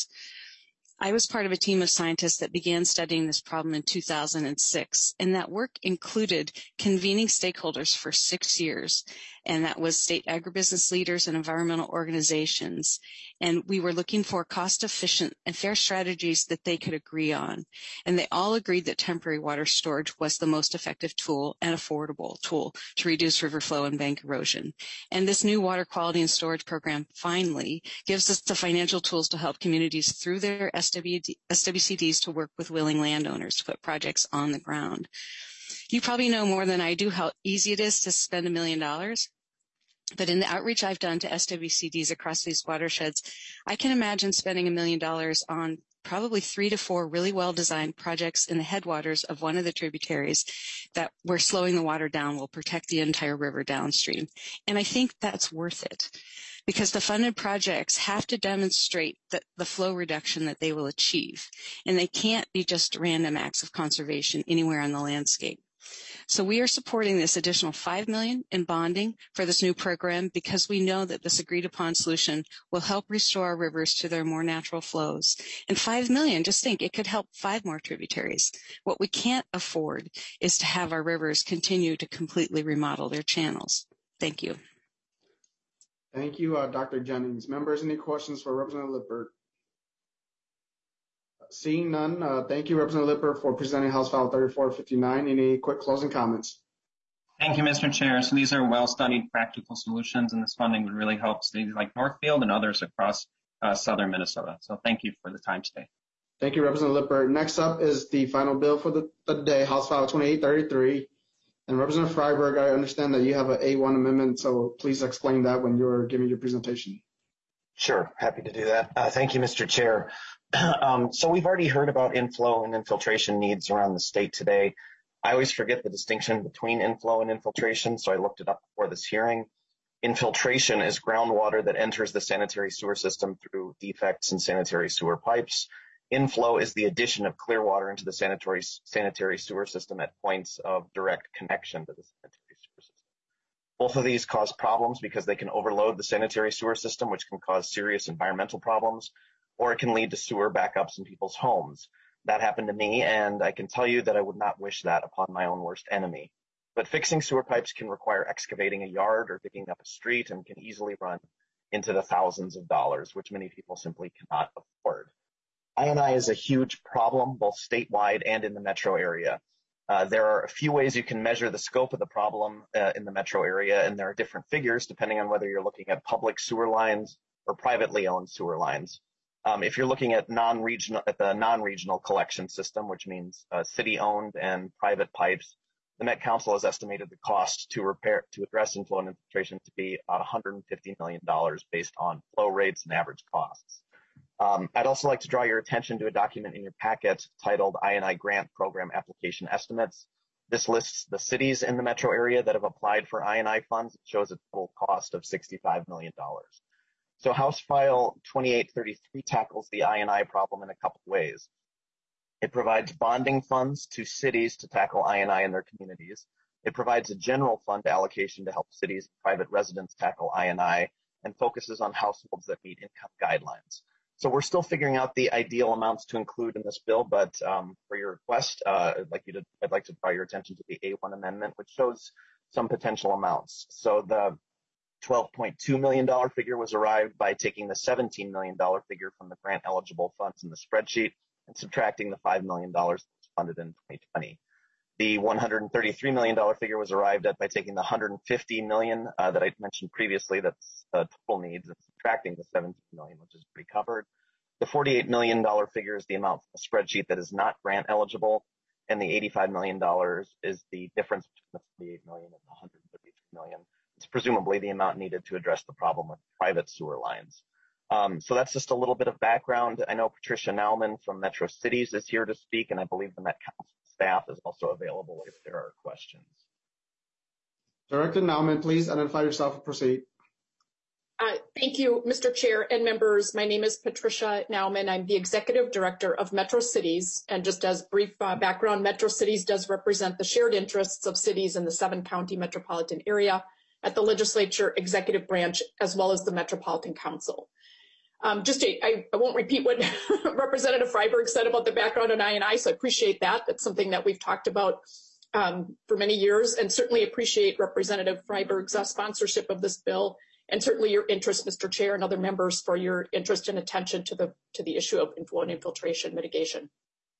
I was part of a team of scientists that began studying this problem in two thousand six, and that work included convening stakeholders for six years, and that was state agribusiness leaders and environmental organizations. And we were looking for cost-efficient and fair strategies that they could agree on. And they all agreed that temporary water storage was the most effective tool and affordable tool to reduce river flow and bank erosion. And this new water quality and storage program finally gives us the financial tools to help communities through their S W C Ds to work with willing landowners to put projects on the ground. You probably know more than I do how easy it is to spend a million dollars. But in the outreach I've done to S W C Ds across these watersheds, I can imagine spending a million dollars on probably three to four really well-designed projects in the headwaters of one of the tributaries that where slowing the water down will protect the entire river downstream. And I think that's worth it, because the funded projects have to demonstrate that the flow reduction that they will achieve, and they can't be just random acts of conservation anywhere on the landscape. So we are supporting this additional five million dollars in bonding for this new program because we know that this agreed upon solution will help restore our rivers to their more natural flows. And five million dollars, just think, it could help five more tributaries. What we can't afford is to have our rivers continue to completely remodel their channels. Thank you. Thank you, uh, Doctor Jennings. Members, any questions for Representative Lippert? Seeing none, uh, thank you, Representative Lippert, for presenting House File thirty-four fifty-nine. Any quick closing comments? Thank you, Mister Chair. So these are well-studied practical solutions, and this funding would really help cities like Northfield and others across uh, southern Minnesota. So thank you for the time today. Thank you, Representative Lippert. Next up is the final bill for the, the day, House File twenty-eight thirty-three. And Representative Freiberg, I understand that you have an A one amendment, so please explain that when you're giving your presentation. Sure, happy to do that. Uh, thank you, Mister Chair. Um, so we've already heard about inflow and infiltration needs around the state today. I always forget the distinction between inflow and infiltration, so I looked it up before this hearing. Infiltration is groundwater that enters the sanitary sewer system through defects in sanitary sewer pipes. Inflow is the addition of clear water into the sanitary, sanitary sewer system at points of direct connection to the sanitary sewer system. Both of these cause problems because they can overload the sanitary sewer system, which can cause serious environmental problems, or it can lead to sewer backups in people's homes. That happened to me, and I can tell you that I would not wish that upon my own worst enemy. But fixing sewer pipes can require excavating a yard or digging up a street and can easily run into the thousands of dollars, which many people simply cannot afford. I and I is a huge problem, both statewide and in the metro area. Uh, there are a few ways you can measure the scope of the problem uh, in the metro area, and there are different figures depending on whether you're looking at public sewer lines or privately owned sewer lines. Um, if you're looking at non-regional, at the non-regional collection system, which means uh, city-owned and private pipes, the Met Council has estimated the cost to repair, to address inflow and infiltration to be about one hundred fifty million dollars based on flow rates and average costs. Um, I'd also like to draw your attention to a document in your packet titled I and I Grant Program Application Estimates. This lists the cities in the metro area that have applied for I and I funds. It shows a total cost of sixty-five million dollars. So House File twenty-eight thirty-three tackles the I and I problem in a couple of ways. It provides bonding funds to cities to tackle I and I in their communities. It provides a general fund allocation to help cities and private residents tackle I and I, and focuses on households that meet income guidelines. So we're still figuring out the ideal amounts to include in this bill, but um, for your request, uh, I'd like you to, I'd like to draw your attention to the A one amendment, which shows some potential amounts. So the twelve point two million dollars figure was arrived by taking the seventeen million dollars figure from the grant eligible funds in the spreadsheet and subtracting the five million dollars funded in twenty twenty. The one hundred thirty-three million dollars figure was arrived at by taking the one hundred fifty million dollars uh, that I mentioned previously, that's the total needs, and subtracting the seventeen million dollars, which is recovered. The forty-eight million dollars figure is the amount from the spreadsheet that is not grant eligible, and the eighty-five million dollars is the difference between the forty-eight million dollars and the one hundred thirty-three million dollars. It's presumably the amount needed to address the problem with private sewer lines. Um, so that's just a little bit of background. I know Patricia Nauman from Metro Cities is here to speak, and I believe the Met Council staff is also available if there are questions. Director Nauman, please identify yourself and proceed. Uh, thank you, Mister Chair and members. My name is Patricia Nauman. I'm the Executive Director of Metro Cities. And just as brief uh, background, Metro Cities does represent the shared interests of cities in the seven county metropolitan area at the legislature executive branch, as well as the Metropolitan Council. Um, just a, I, I won't repeat what Representative Freiberg said about the background on I and I, so I appreciate that. That's something that we've talked about um, for many years, and certainly appreciate Representative Freiberg's uh, sponsorship of this bill, and certainly your interest, Mister Chair, and other members for your interest and attention to the to the issue of inflow and infiltration mitigation.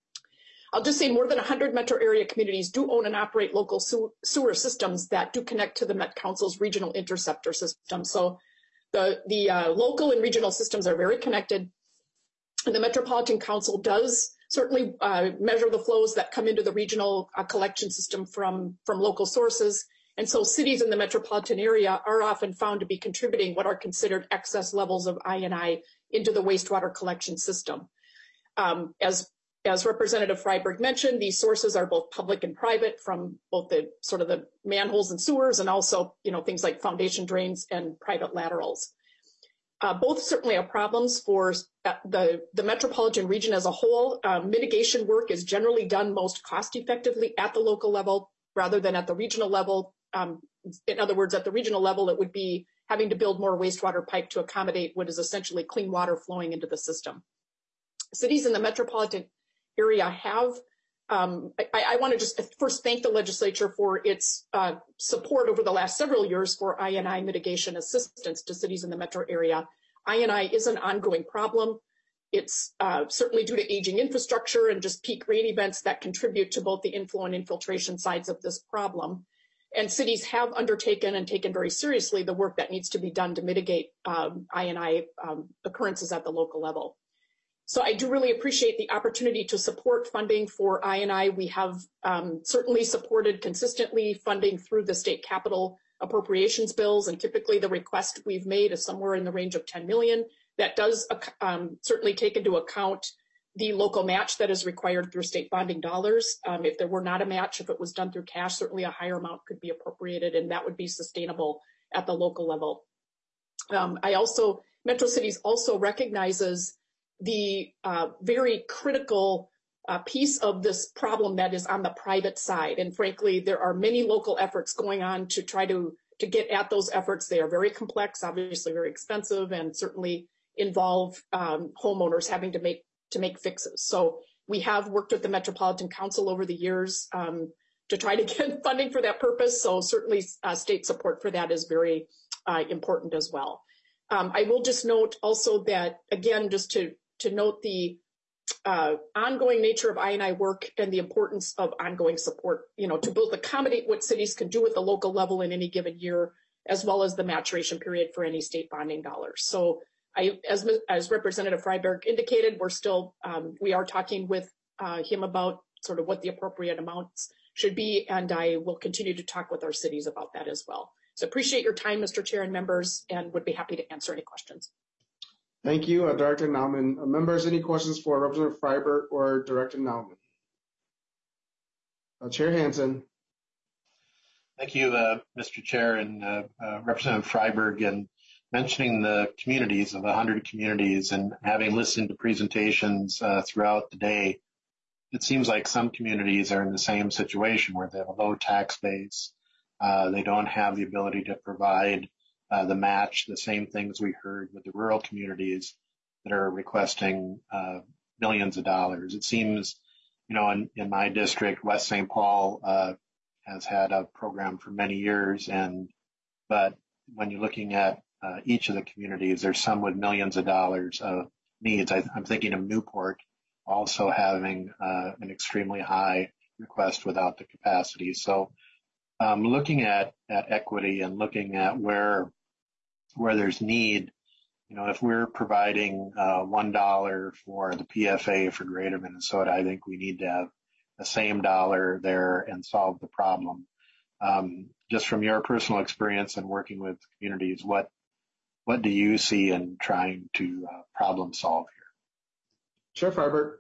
I'll just say more than one hundred metro area communities do own and operate local sewer systems that do connect to the Met Council's regional interceptor system. So the, the uh, local and regional systems are very connected. And the Metropolitan Council does certainly uh, measure the flows that come into the regional uh, collection system from, from local sources. And so cities in the metropolitan area are often found to be contributing what are considered excess levels of I and I into the wastewater collection system. Um, as As Representative Freiberg mentioned, these sources are both public and private, from both the sort of the manholes and sewers, and also, you know, things like foundation drains and private laterals. Uh, both certainly are problems for the, the metropolitan region as a whole. Uh, mitigation work is generally done most cost effectively at the local level rather than at the regional level. Um, in other words, at the regional level, it would be having to build more wastewater pipe to accommodate what is essentially clean water flowing into the system. Cities in the metropolitan area have, um, I, I want to just first thank the legislature for its uh, support over the last several years for I and I mitigation assistance to cities in the metro area. I and I is an ongoing problem. It's uh, certainly due to aging infrastructure and just peak rain events that contribute to both the inflow and infiltration sides of this problem. And cities have undertaken and taken very seriously the work that needs to be done to mitigate um, I and I um, occurrences at the local level. So I do really appreciate the opportunity to support funding for I and I. We have um, certainly supported consistently funding through the state capital appropriations bills, and typically the request we've made is somewhere in the range of ten million dollars. That does um, certainly take into account the local match that is required through state bonding dollars. Um, if there were not a match, if it was done through cash, certainly a higher amount could be appropriated, and that would be sustainable at the local level. Um, I also, Metro Cities also recognizes the uh, very critical uh, piece of this problem that is on the private side. And frankly, there are many local efforts going on to try to, to get at those efforts. They are very complex, obviously very expensive, and certainly involve um, homeowners having to make to make fixes. So we have worked with the Metropolitan Council over the years um, to try to get funding for that purpose. So certainly uh, state support for that is very uh, important as well. Um, I will just note also that, again, just to to note the uh, ongoing nature of I and I work and the importance of ongoing support, you know, to both accommodate what cities can do at the local level in any given year, as well as the maturation period for any state bonding dollars. So I, as, as Representative Freiberg indicated, we're still, um, we are talking with uh, him about sort of what the appropriate amounts should be, and I will continue to talk with our cities about that as well. So appreciate your time, Mister Chair and members, and would be happy to answer any questions. Thank you, uh, Director Nauman. Uh, members, any questions for Representative Freiberg or Director Nauman? Uh, Chair Hansen. Thank you, uh, Mister Chair and uh, uh, Representative Freiberg, and mentioning the communities of one hundred communities, and having listened to presentations uh, throughout the day, it seems like some communities are in the same situation where they have a low tax base. Uh, they don't have the ability to provide uh, the match, the same things we heard with the rural communities. that are requesting uh, millions of dollars. It seems, you know, in, in my district, West Saint Paul uh, has had a program for many years, and but when you're looking at uh, each of the communities, there's some with millions of dollars of needs. I, I'm thinking of Newport also having uh, an extremely high request without the capacity. So um, looking at, at equity and looking at where where there's need, you know, if we're providing uh, one dollar for the P F A for Greater Minnesota, I think we need to have the same dollar there and solve the problem. Um, just from your personal experience and working with communities, what what do you see in trying to uh, problem solve here? Chair Farber.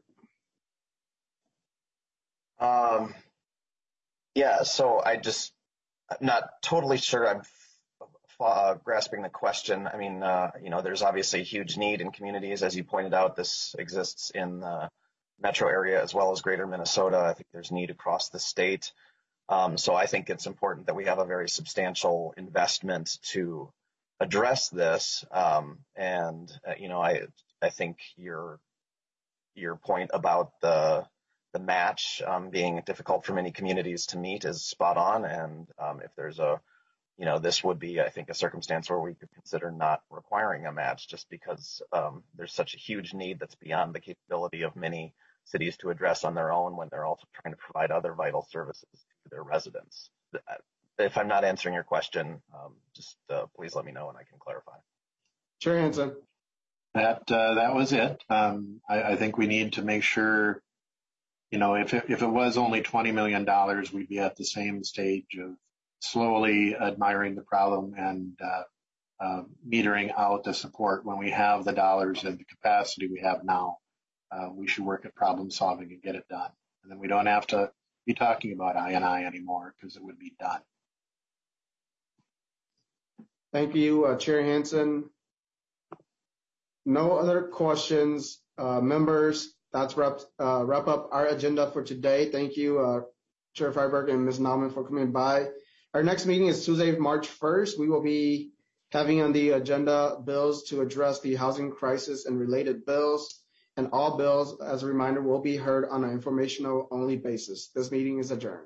Um, yeah, so I just, I'm not totally sure I'm uh, grasping the question. I mean, uh, you know, there's obviously a huge need in communities. As you pointed out, this exists in the metro area as well as Greater Minnesota. I think there's need across the state. Um, so I think it's important that we have a very substantial investment to address this. Um, and, uh, you know, I I think your your point about the the match um, being difficult for many communities to meet is spot on. And um, if there's a, you know, this would be, I think, a circumstance where we could consider not requiring a match just because um, there's such a huge need that's beyond the capability of many cities to address on their own when they're also trying to provide other vital services to their residents. If I'm not answering your question, um, just uh, please let me know and I can clarify. Chair Hansen. That uh, that was it. Um, I, I think we need to make sure, you know, if it, if it was only twenty million dollars, we'd be at the same stage of slowly admiring the problem and uh, uh, metering out the support. When we have the dollars and the capacity we have now, uh, we should work at problem solving and get it done. And then we don't have to be talking about I and I anymore because it would be done. Thank you, uh, Chair Hansen. No other questions, uh, members. That's wrap, uh, wrap up our agenda for today. Thank you, uh, Chair Freiberg and Miz Nauman for coming by. Our next meeting is Tuesday, March first. We will be having on the agenda bills to address the housing crisis and related bills. And all bills, as a reminder, will be heard on an informational only basis. This meeting is adjourned.